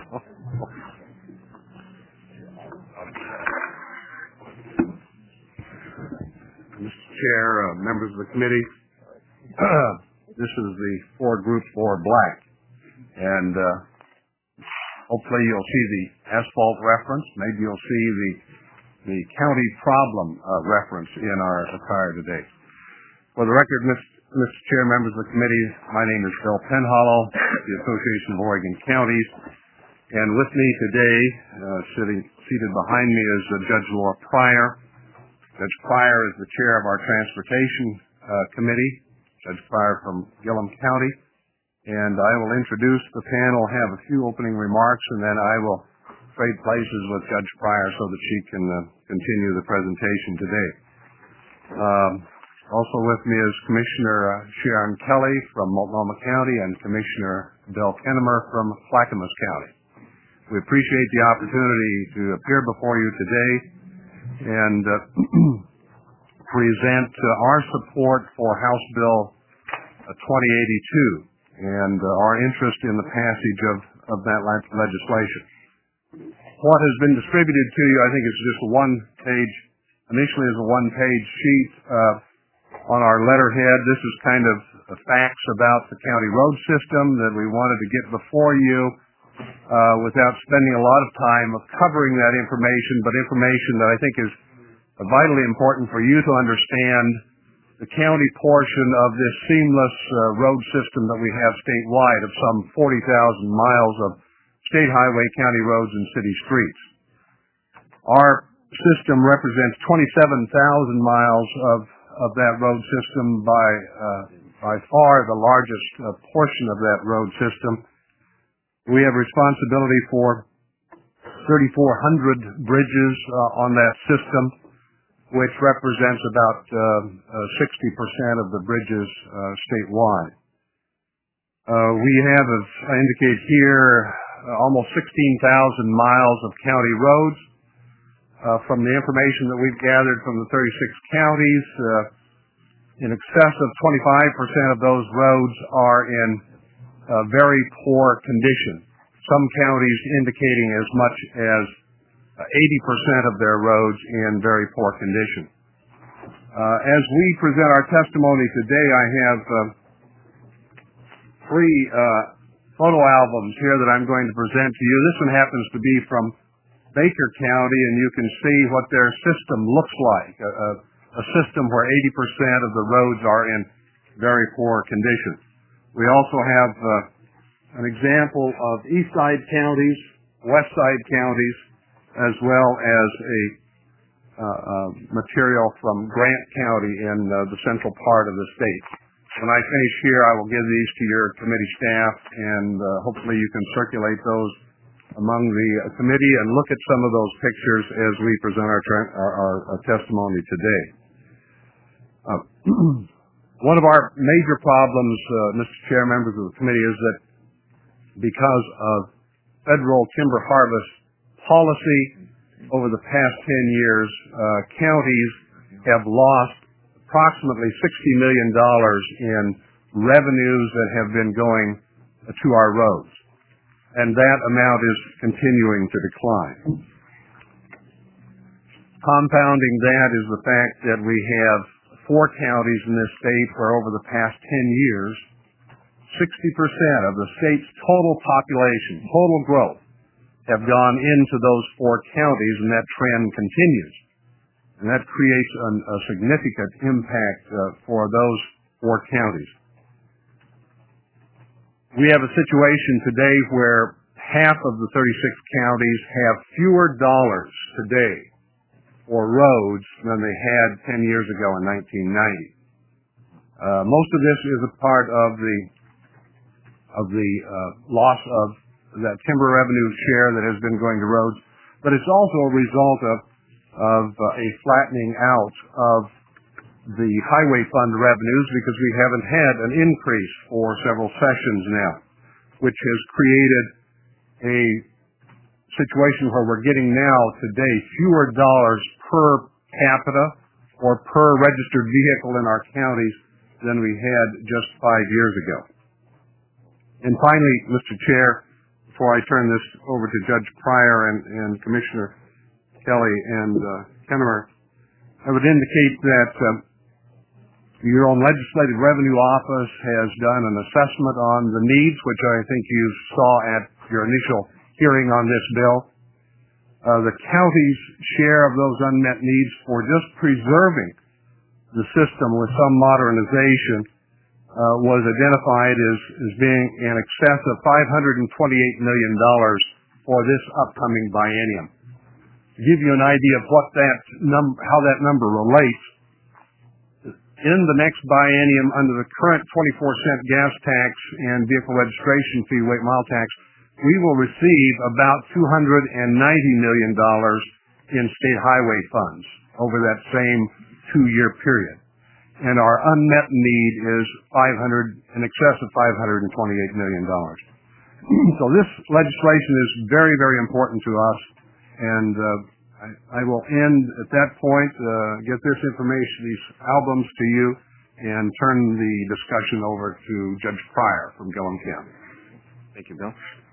Mister Chair, uh, members of the committee, this is the Ford Group for Black, and uh, hopefully you'll see the asphalt reference. Maybe you'll see the the county problem uh, reference in our attire today. For the record, Mister Chair, members of the committee, my name is Bill Penhollow, the Association of Oregon Counties, and with me today, uh, sitting seated behind me, is uh, Judge Laura Pryor. Judge Pryor is the chair of our Transportation uh, Committee, Judge Pryor from Gilliam County, and I will introduce the panel, have a few opening remarks, and then I will trade places with Judge Pryor so that she can uh, continue the presentation today. Um, also with me is Commissioner uh, Sharon Kelly from Multnomah County and Commissioner Bill Kennemer from Clackamas County. We appreciate the opportunity to appear before you today and uh, present uh, our support for House Bill uh, twenty eighty-two and uh, our interest in the passage of, of that le- legislation. What has been distributed to you, I think it's just a one-page, initially is a one-page sheet uh, on our letterhead. This is kind of facts about the county road system that we wanted to get before you uh, without spending a lot of time of covering that information, but information that I think is vitally important for you to understand the county portion of this seamless uh, road system that we have statewide of some forty thousand miles of state highway, county roads, and city streets. Our system represents twenty-seven thousand miles of, of that road system, by uh, by far the largest uh, portion of that road system. We have responsibility for thirty-four hundred bridges uh, on that system, which represents about uh, uh, sixty percent of the bridges uh, statewide. Uh, we have, as I indicate here, uh, almost sixteen thousand miles of county roads. Uh, from the information that we've gathered from the thirty-six counties, uh, in excess of twenty-five percent of those roads are in uh, very poor condition. Some counties indicating as much as eighty percent of their roads in very poor condition. Uh, as we present our testimony today, I have uh, three uh, photo albums here that I'm going to present to you. This one happens to be from Baker County, and you can see what their system looks like, a, a, a system where eighty percent of the roads are in very poor condition. We also have uh, an example of east side counties, west side counties, as well as a uh, uh, material from Grant County in uh, the central part of the state. When I finish here, I will give these to your committee staff, and uh, hopefully you can circulate those among the uh, committee and look at some of those pictures as we present our, tra- our, our, our testimony today. Uh, one of our major problems, uh, Mister Chair, members of the committee, is that because of federal timber harvest policy over the past ten years, uh, counties have lost approximately sixty million dollars in revenues that have been going to our roads. And that amount is continuing to decline. Compounding that is the fact that we have four counties in this state where over the past ten years, sixty percent of the state's total population, total growth, have gone into those four counties, and that trend continues. And that creates an, a significant impact uh, for those four counties. We have a situation today where half of the thirty-six counties have fewer dollars today for roads than they had ten years ago in nineteen ninety. Uh, most of this is a part of the of the uh, loss of that timber revenue share that has been going to roads, but it's also a result of of uh, a flattening out of the highway fund revenues, because we haven't had an increase for several sessions now, which has created a situation where we're getting now today fewer dollars per capita or per registered vehicle in our counties than we had just five years ago. And finally, Mister Chair, before I turn this over to Judge Pryor and, and Commissioner Kelly and uh, Kennemer, I would indicate that uh, your own Legislative Revenue Office has done an assessment on the needs, which I think you saw at your initial hearing on this bill. Uh, the county's share of those unmet needs for just preserving the system with some modernization uh, was identified as, as being in excess of five hundred twenty-eight million dollars for this upcoming biennium. To give you an idea of what that num- how that number relates, in the next biennium, under the current twenty-four cent gas tax and vehicle registration fee, weight mile tax, we will receive about two hundred ninety million dollars in state highway funds over that same two-year period. And our unmet need is five hundred, in excess of five hundred twenty-eight million dollars. So this legislation is very, very important to us, and uh, I, I will end at that point, uh, get this information, these albums to you, and turn the discussion over to Judge Pryor from Gillum County. Thank you, Bill.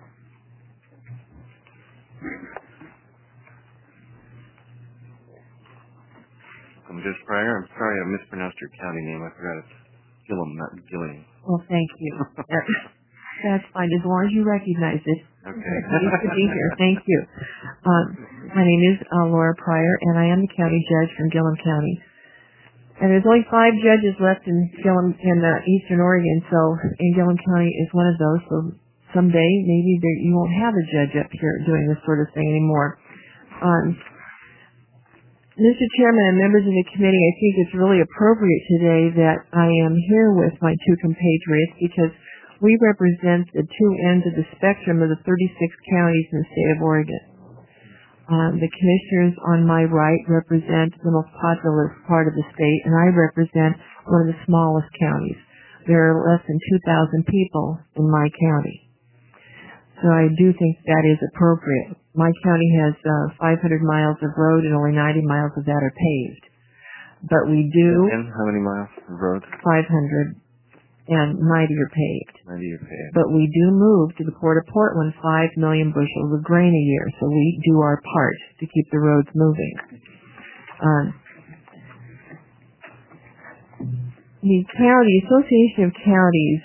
Welcome, Judge Pryor. I'm sorry I mispronounced your county name. I forgot it's Gillum, not Gillian. Well, thank you. That's fine, as long as you recognize it. Okay. Nice to be here. Thank you. Um, my name is uh, Laura Pryor, and I am the county judge from Gillum County. And there's only five judges left in Gillum, in uh, Eastern Oregon, so and Gillum County is one of those. So someday maybe there, you won't have a judge up here doing this sort of thing anymore. Um, Mister Chairman and members of the committee, I think it's really appropriate today that I am here with my two compatriots because we represent the two ends of the spectrum of the thirty-six counties in the state of Oregon. Um, the commissioners on my right represent the most populous part of the state, and I represent one of the smallest counties. There are less than two thousand people in my county. So I do think that is appropriate. My county has uh, five hundred miles of road, and only ninety miles of that are paved. But we do... And how many miles of road? five hundred. And ninety are paved. ninety are paved. But we do move to the Port of Portland five million bushels of grain a year, so we do our part to keep the roads moving. Um, the county, Association of Counties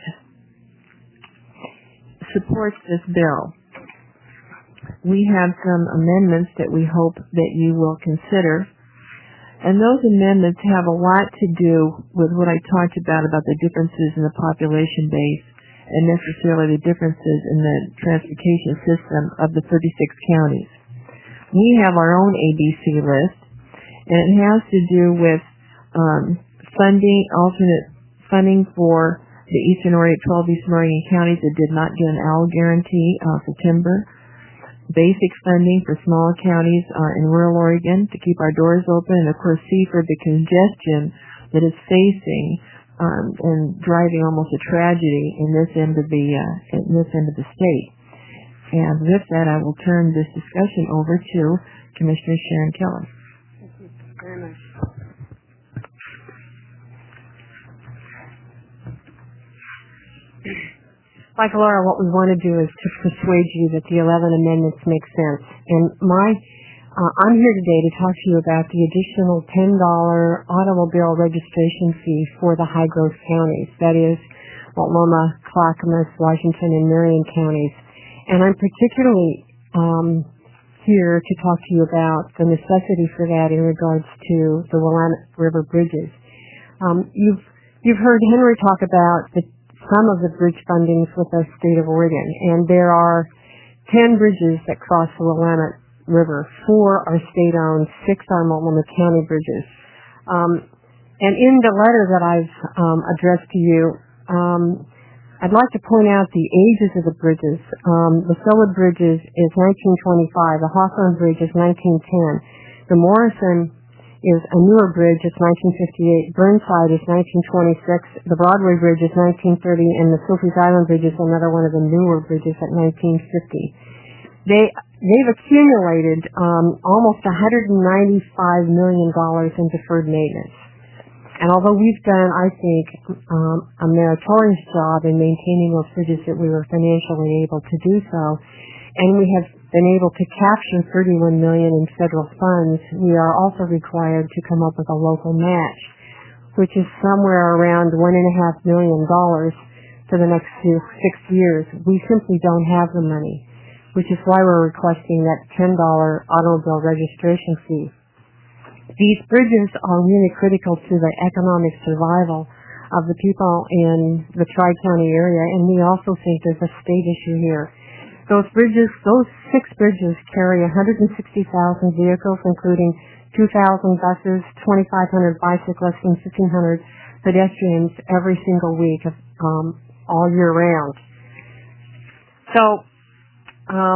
supports this bill. We have some amendments that we hope that you will consider. And those amendments have a lot to do with what I talked about, about the differences in the population base and necessarily the differences in the transportation system of the thirty-six counties. We have our own A B C list, and it has to do with um, funding, alternate funding for the Eastern Oregon, twelve Eastern Oregon counties that did not get an O W L guarantee uh, for timber. Basic funding for smaller counties uh, in rural Oregon to keep our doors open, and of course C for the congestion that is facing um, and driving almost a tragedy in this end of the uh, in this end of the state. And with that, I will turn this discussion over to Commissioner Sharon Keller. Thank you very much. Like Laura, what we want to do is to persuade you that the eleven amendments make sense. And my, uh, I'm here today to talk to you about the additional ten dollar automobile registration fee for the high growth counties. That is, Multnomah, Clackamas, Washington, and Marion counties. And I'm particularly um, here to talk to you about the necessity for that in regards to the Willamette River bridges. Um, you've you've heard Henry talk about the some of the bridge fundings with the state of Oregon, and there are ten bridges that cross the Willamette River. Four are state-owned, six are Multnomah County bridges. Um, and in the letter that I've um, addressed to you, um, I'd like to point out the ages of the bridges. Um, the Phillip Bridge is, is nineteen twenty-five, the Hawthorne Bridge is nineteen ten, the Morrison is a newer bridge, it's nineteen fifty-eight. Burnside is nineteen twenty-six. The Broadway Bridge is nineteen thirty, and the Sylphies Island Bridge is another one of the newer bridges at nineteen fifty. They, they've accumulated um, almost one hundred ninety-five million dollars in deferred maintenance. And although we've done, I think, um, a meritorious job in maintaining those bridges, that we were financially able to do so, and we have been able to capture thirty-one million dollars in federal funds, we are also required to come up with a local match, which is somewhere around one and a half million dollars for the next few, six years. We simply don't have the money, which is why we're requesting that ten dollar automobile registration fee. These bridges are really critical to the economic survival of the people in the Tri-County area, and we also think there's a state issue here. Those bridges, those six bridges carry one hundred sixty thousand vehicles, including two thousand buses, twenty-five hundred bicyclists, and fifteen hundred pedestrians every single week, of, um, all year round. So, um,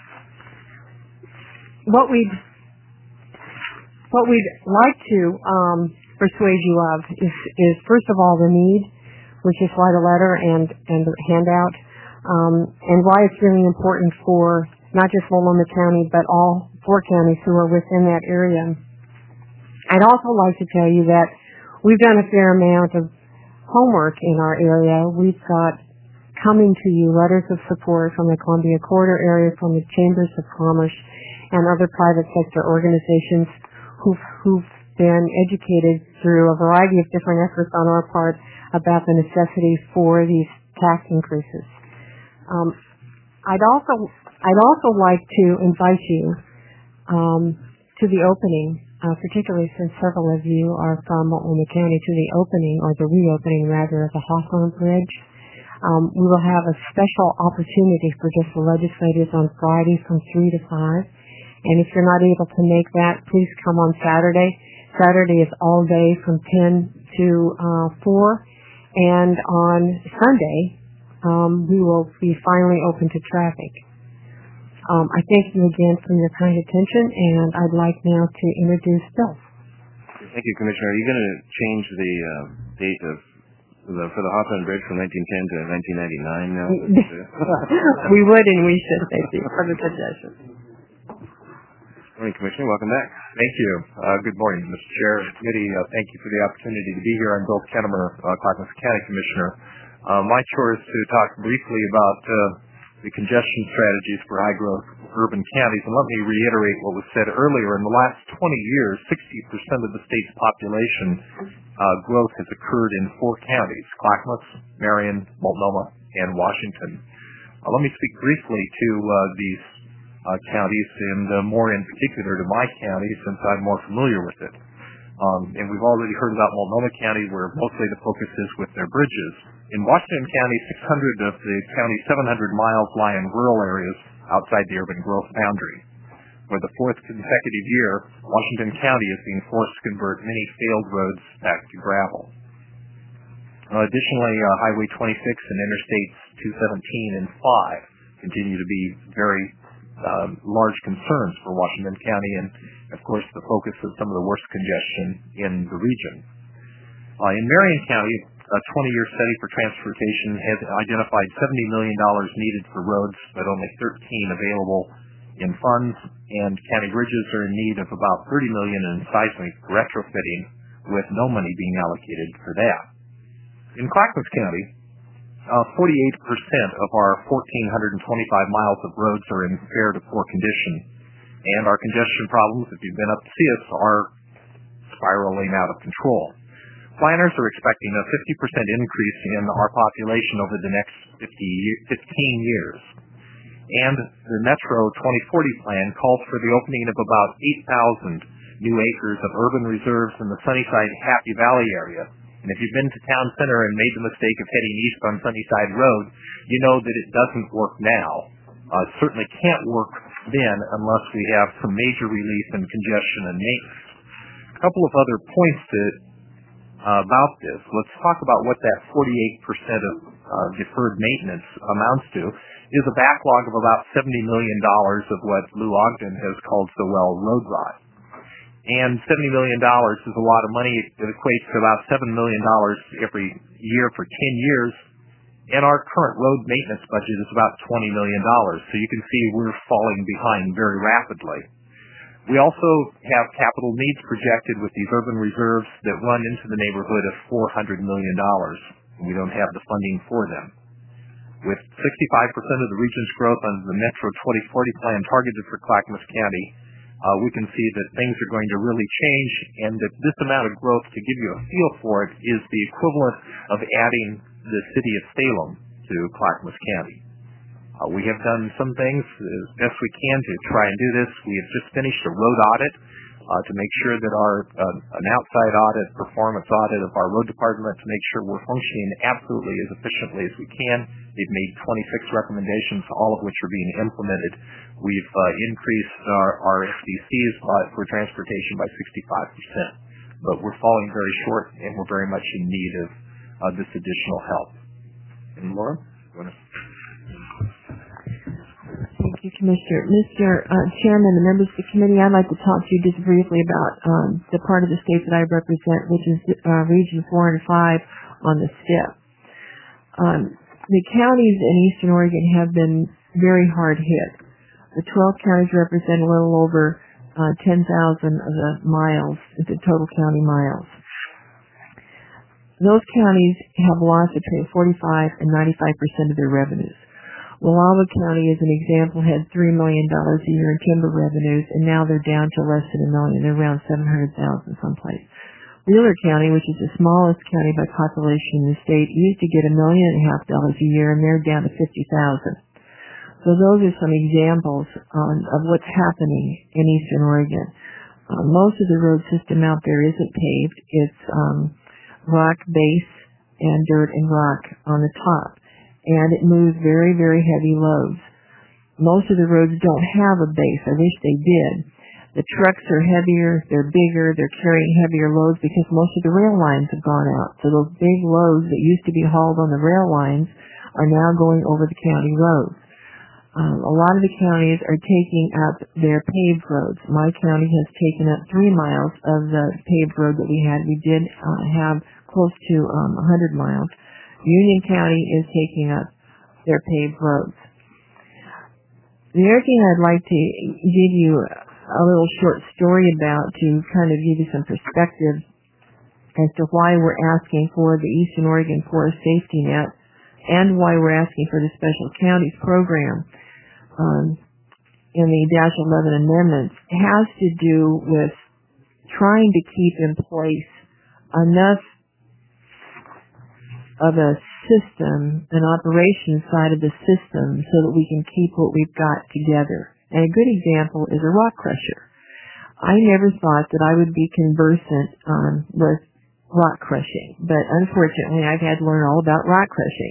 what we'd what we'd like to um, persuade you of is, is first of all the need, which is why the letter and and the handout. Um, and why it's really important for not just Multnomah County, but all four counties who are within that area. I'd also like to tell you that we've done a fair amount of homework in our area. We've got coming to you letters of support from the Columbia Corridor area, from the Chambers of Commerce, and other private sector organizations who've, who've been educated through a variety of different efforts on our part about the necessity for these tax increases. Um, I'd also I'd also like to invite you um, to the opening, uh, particularly since several of you are from Multnomah County, to the opening, or the reopening rather, of the Hawthorne Bridge. Um, we will have a special opportunity for just the legislators on Friday from three to five. And if you're not able to make that, please come on Saturday. Saturday is all day from ten to uh, four. And on Sunday, um, we will be finally open to traffic. Um, I thank you again for your kind attention, and I'd like now to introduce Bill. Thank you, Commissioner. Are you going to change the uh, date of the, for the Hawthorne Bridge from nineteen ten to nineteen ninety-nine now? We would and we should, thank you for the suggestion. Morning, Commissioner. Welcome back. Thank you. Uh, good morning, Mister Chair and Committee. Uh, thank you for the opportunity to be here. I'm Bill Kennemer, uh, Clackamas County Commissioner. Uh, my chore is to talk briefly about uh, the congestion strategies for high-growth urban counties. And let me reiterate what was said earlier. In the last twenty years, sixty percent of the state's population uh, growth has occurred in four counties: Clackamas, Marion, Multnomah, and Washington. Uh, let me speak briefly to uh, these Uh, counties, and uh, more in particular to my county, since I'm more familiar with it. Um, and we've already heard about Multnomah County, where mostly the focus is with their bridges. In Washington County, six hundred of the county's seven hundred miles lie in rural areas outside the urban growth boundary. For the fourth consecutive year, Washington County is being forced to convert many failed roads back to gravel. Uh, additionally, uh, Highway twenty-six and Interstates two seventeen and five continue to be very Uh, large concerns for Washington County, and of course the focus of some of the worst congestion in the region. Uh, in Marion County, a twenty-year study for transportation has identified seventy million dollars needed for roads, but only thirteen available in funds, and county bridges are in need of about thirty million dollars in seismic retrofitting, with no money being allocated for that. In Clackamas County, Uh, forty-eight percent of our one thousand four hundred twenty-five miles of roads are in fair to poor condition, and our congestion problems, if you've been up to see us, are spiraling out of control. Planners are expecting a fifty percent increase in our population over the next fifteen years. And the Metro twenty forty plan calls for the opening of about eight thousand new acres of urban reserves in the Sunnyside Happy Valley area. And if you've been to Town Center and made the mistake of heading east on Sunnyside Road, you know that it doesn't work now. Uh, it certainly can't work then unless we have some major relief in congestion and maintenance. A couple of other points to, uh, about this. Let's talk about what that forty-eight percent of uh, deferred maintenance amounts to. Is a backlog of about seventy million dollars of what Lou Ogden has called so well road rot. And seventy million dollars is a lot of money. It equates to about seven million dollars every year for ten years. And our current road maintenance budget is about twenty million dollars. So you can see we're falling behind very rapidly. We also have capital needs projected with these urban reserves that run into the neighborhood of four hundred million dollars. We don't have the funding for them. With sixty-five percent of the region's growth under the Metro twenty forty plan targeted for Clackamas County, Uh, we can see that things are going to really change, and that this amount of growth, to give you a feel for it, is the equivalent of adding the city of Salem to Clackamas County. Uh, we have done some things as best we can to try and do this. We have just finished a road audit uh, to make sure that our uh, an outside audit, performance audit of our road department, to make sure we're functioning absolutely as efficiently as we can. They've made twenty-six recommendations, all of which are being implemented. We've uh, increased our, our S D Cs uh, for transportation by sixty-five percent. But we're falling very short, and we're very much in need of uh, this additional help. Any more? Thank you, Commissioner. Mister Uh, Chairman, the members of the committee, I'd like to talk to you just briefly about um, the part of the state that I represent, which is uh, Region four and five on the S T I P. Um, the counties in Eastern Oregon have been very hard hit. The twelve counties represent a little over uh, ten thousand of the miles, the total county miles. Those counties have lost between forty-five and ninety-five percent of their revenues. Wallowa County, as an example, had three million dollars a year in timber revenues, and now they're down to less than a million. They're around seven hundred thousand dollars someplace. Wheeler County, which is the smallest county by population in the state, used to get a million and a half dollars a year, and they're down to fifty thousand dollars. So those are some examples um, of what's happening in Eastern Oregon. Uh, most of the road system out there isn't paved. It's um, rock base and dirt and rock on the top. And it moves very, very heavy loads. Most of the roads don't have a base. I wish they did. The trucks are heavier, they're bigger, they're carrying heavier loads because most of the rail lines have gone out. So those big loads that used to be hauled on the rail lines are now going over the county roads. Um, a lot of the counties are taking up their paved roads. My county has taken up three miles of the paved road that we had. We did uh, have close to um, one hundred miles. Union County is taking up their paved roads. The other thing I'd like to give you a little short story about to kind of give you some perspective as to why we're asking for the Eastern Oregon Forest Safety Net and why we're asking for the Special Counties Program um, in the dash eleven amendments has to do with trying to keep in place enough of a system, an operations side of the system, so that we can keep what we've got together. And a good example is a rock crusher. I never thought that I would be conversant um, with rock crushing, but unfortunately I've had to learn all about rock crushing.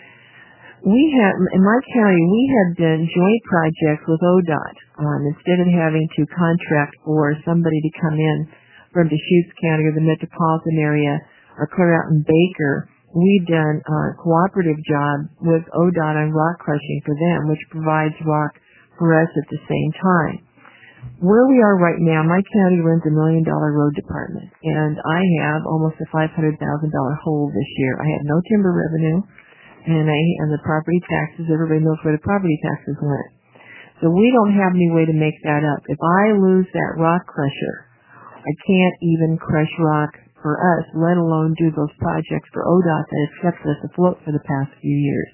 We have, in my county, we have done joint projects with O D O T. Um, instead of having to contract for somebody to come in from Deschutes County or the metropolitan area or clear out in Baker, we've done a cooperative job with O D O T on rock crushing for them, which provides rock for us at the same time. Where we are right now, my county runs a million dollar road department, and I have almost a five hundred thousand dollars hole this year. I have no timber revenue, and I and the property taxes, everybody knows where the property taxes went. So we don't have any way to make that up. If I lose that rock crusher, I can't even crush rock for us, let alone do those projects for O D O T that have kept us afloat for the past few years.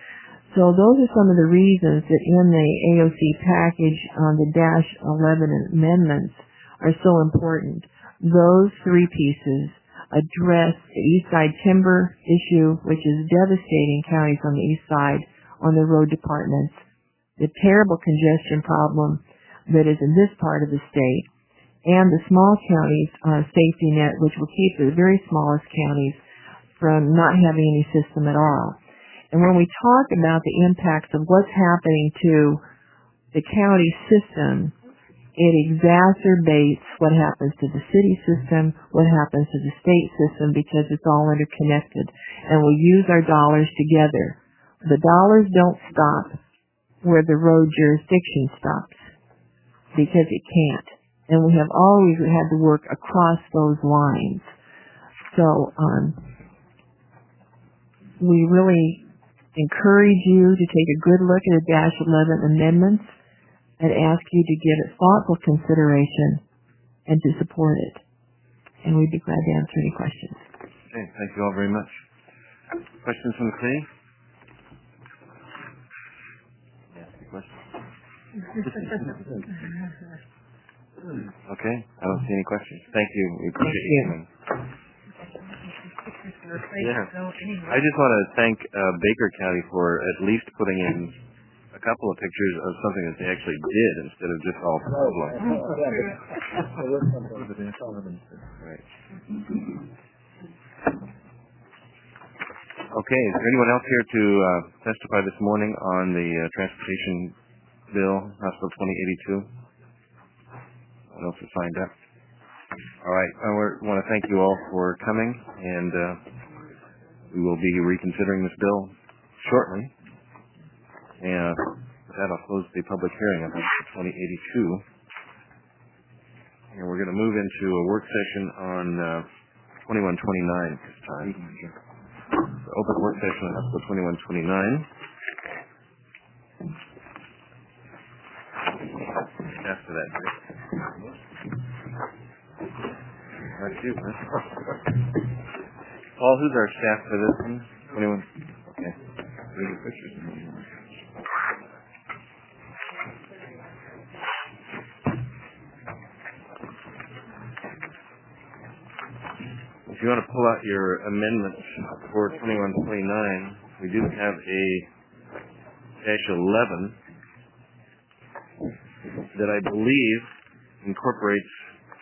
So those are some of the reasons that in the A O C package on the dash eleven amendments are so important. Those three pieces address the east side timber issue, which is devastating counties on the east side on the road departments, the terrible congestion problem that is in this part of the state, and the small counties uh, safety net, which will keep the very smallest counties from not having any system at all. And when we talk about the impacts of what's happening to the county system, it exacerbates what happens to the city system, what happens to the state system, because it's all interconnected. And we use our dollars together. The dollars don't stop where the road jurisdiction stops, because it can't. And we have always had to work across those lines. So um, we really encourage you to take a good look at the dash eleven amendments and ask you to give it thoughtful consideration and to support it. And we'd be glad to answer any questions. Okay, thank you all very much. Questions from the committee? Ask a question. Okay, I don't see any questions. Thank you. We appreciate you coming. Yeah. I just want to thank uh, Baker County for at least putting in a couple of pictures of something that they actually did instead of just all problems. Right. Okay, is there anyone else here to uh, testify this morning on the uh, transportation bill, House Bill twenty eighty-two? What else is signed up? All right, I want to thank you all for coming, and uh, we will be reconsidering this bill shortly. And with that, I'll close the public hearing on twenty eighty-two. And we're going to move into a work session on uh, twenty-one twenty-nine this time. So open work session on twenty-one twenty-nine. staff for that. That's you, huh? Paul, who's our staff for this one? Anyone? Okay. There's the pictures. If you want to pull out your amendments for twenty-one twenty-nine, we do have a dash eleven that I believe incorporates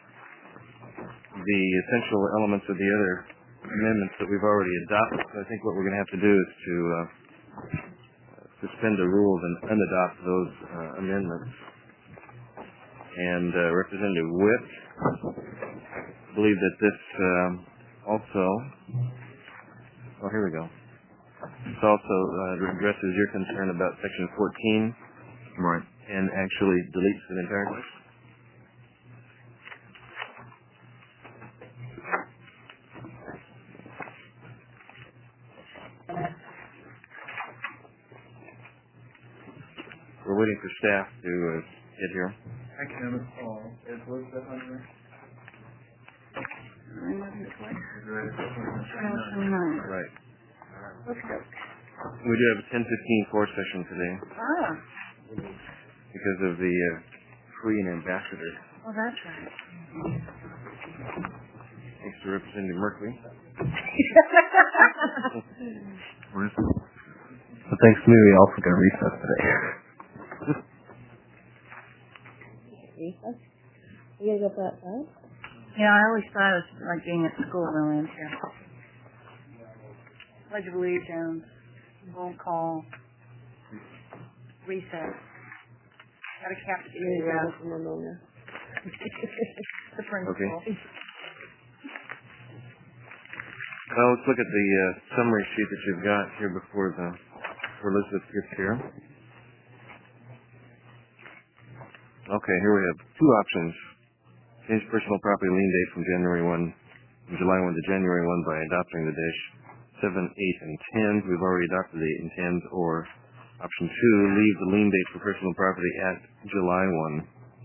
the essential elements of the other amendments that we've already adopted. So I think what we're going to have to do is to uh, suspend the rules and unadopt those uh, amendments. And uh, Representative Witt, I believe that this um, also, oh, here we go. This also uh, addresses your concern about Section fourteen. Right. And actually deletes it entirely. We're waiting for staff to uh, get here. I can call. Is Elizabeth on here? Right. We do have a ten fifteen four session today. Ah. Because of the uh, Korean ambassador. Oh, that's right. Thanks to Representative Merkley. Where is it? So thanks to me, we also got recess today. Recess? You gotta go for that side? Yeah, I always thought it was like being at school when I went here. Pledge of Allegiance, roll call, recess. Got a cafeteria. Yeah, pneumonia. The principal. Okay. Well, let's look at the uh, summary sheet that you've got here before the before Elizabeth gets here. Okay, here we have two options. Change personal property lien date from January one, from July first to January first by adopting the dash seven, eight, and tens. We've already adopted the eight and tens, or option two, leave the lien date for personal property at July first.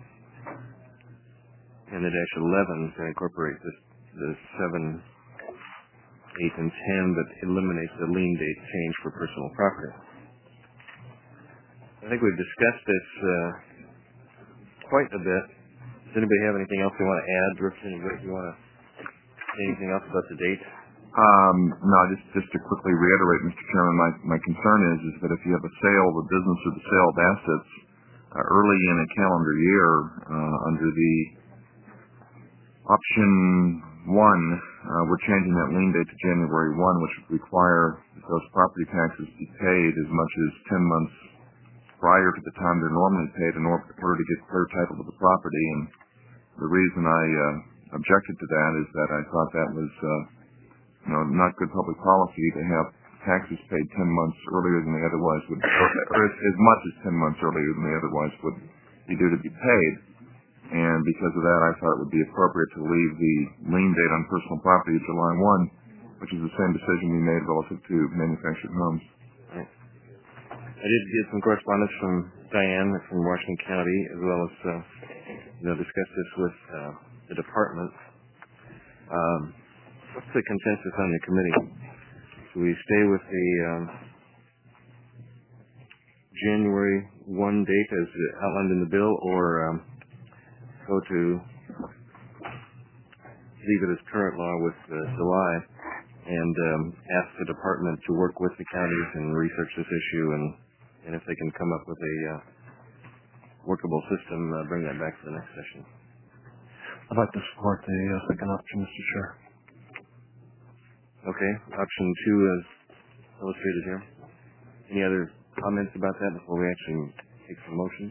And the dash eleven to incorporate this, the seven, eight, and ten, but eliminates the lien date change for personal property. I think we've discussed this uh, quite a bit. Does anybody have anything else they want to add? Representative, do you want to say anything else about the date? Um, no, just just to quickly reiterate, Mister Chairman, my, my concern is is that if you have a sale of a business or the sale of assets uh, early in a calendar year uh, under the option one, uh, we're changing that lien date to January first, which would require that those property taxes be paid as much as ten months prior to the time they're normally paid in order to get clear title to the property. And the reason I uh, objected to that is that I thought that was uh, you know, not good public policy to have taxes paid ten months earlier than they otherwise would, or as, as much as ten months earlier than they otherwise would be due to be paid. And because of that, I thought it would be appropriate to leave the lien date on personal property at July first, which is the same decision we made relative to manufactured homes. Right. I did get some correspondence from Diane from Washington County, as well as uh, you know, discuss this with uh, the department. Um, What's the consensus on the committee? Do we stay with the um, January first date as outlined in the bill, or um, go to leave it as current law with uh, July and um, ask the department to work with the counties and research this issue, and, and if they can come up with a uh, workable system, uh, bring that back to the next session? I'd like to support the uh, second option, Mister Chair. Okay, option two is illustrated here. Any other comments about that before we actually take some motion?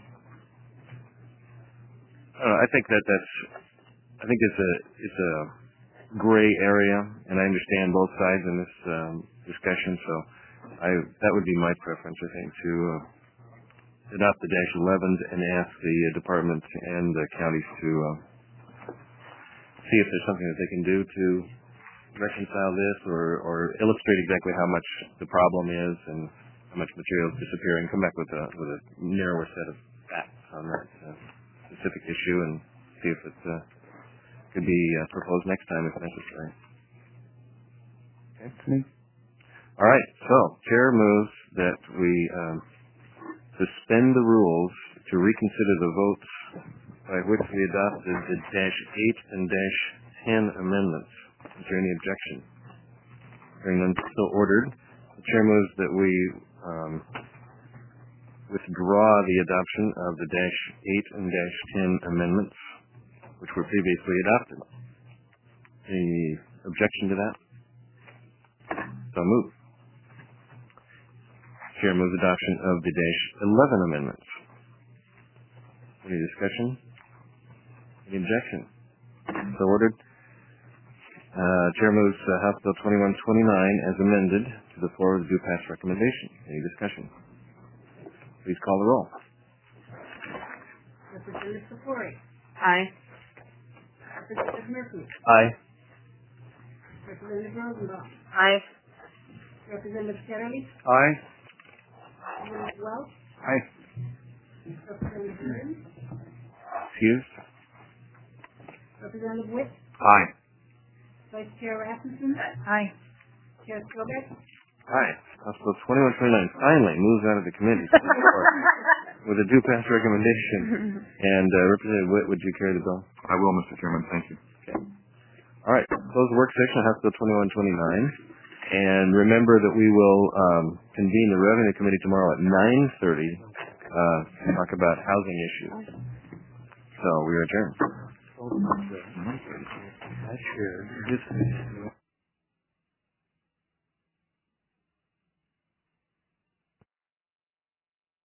Uh, I think that that's, I think it's a, it's a gray area, and I understand both sides in this um, discussion, so I, that would be my preference, I think, to uh, adopt the dash elevens and ask the uh, department and the counties to uh, see if there's something that they can do to reconcile this, or, or illustrate exactly how much the problem is and how much material is disappearing. Come back with a with a narrower set of facts on that uh, specific issue and see if it uh, could be uh, proposed next time if necessary. Okay. All right. So, Chair moves that we um, suspend the rules to reconsider the votes by which we adopted the dash eight and dash ten amendments. Is there any objection? Hearing none, so ordered. The Chair moves that we um, withdraw the adoption of the dash eight and dash ten amendments, which were previously adopted. Any objection to that? So moved. Chair moves adoption of the dash eleven amendments. Any discussion? Any objection? So ordered. Uh, Chair moves uh, House Bill twenty-one twenty-nine as amended to the floor with due pass recommendation. Any discussion? Please call the roll. Representative Safori. Aye. Representative Murphy. Aye. Representative Rosenbaum. Aye. Representative Kennedy. Aye. Representative Welch. Aye. Representative Burns. Excused? Representative Witt. Aye. Vice Chair Rasmussen. Aye. Chair Strobeck. Aye. House Bill twenty-one twenty-nine finally moves out of the committee to the floor with a due pass recommendation. And uh, Representative Witt, would you carry the bill? I will, Mister Chairman. Thank you. Okay. All right. Close the work session of House Bill twenty-one twenty-nine. And remember that we will um, convene the Revenue Committee tomorrow at nine thirty uh, to talk about housing issues. So we are adjourned. I shared this.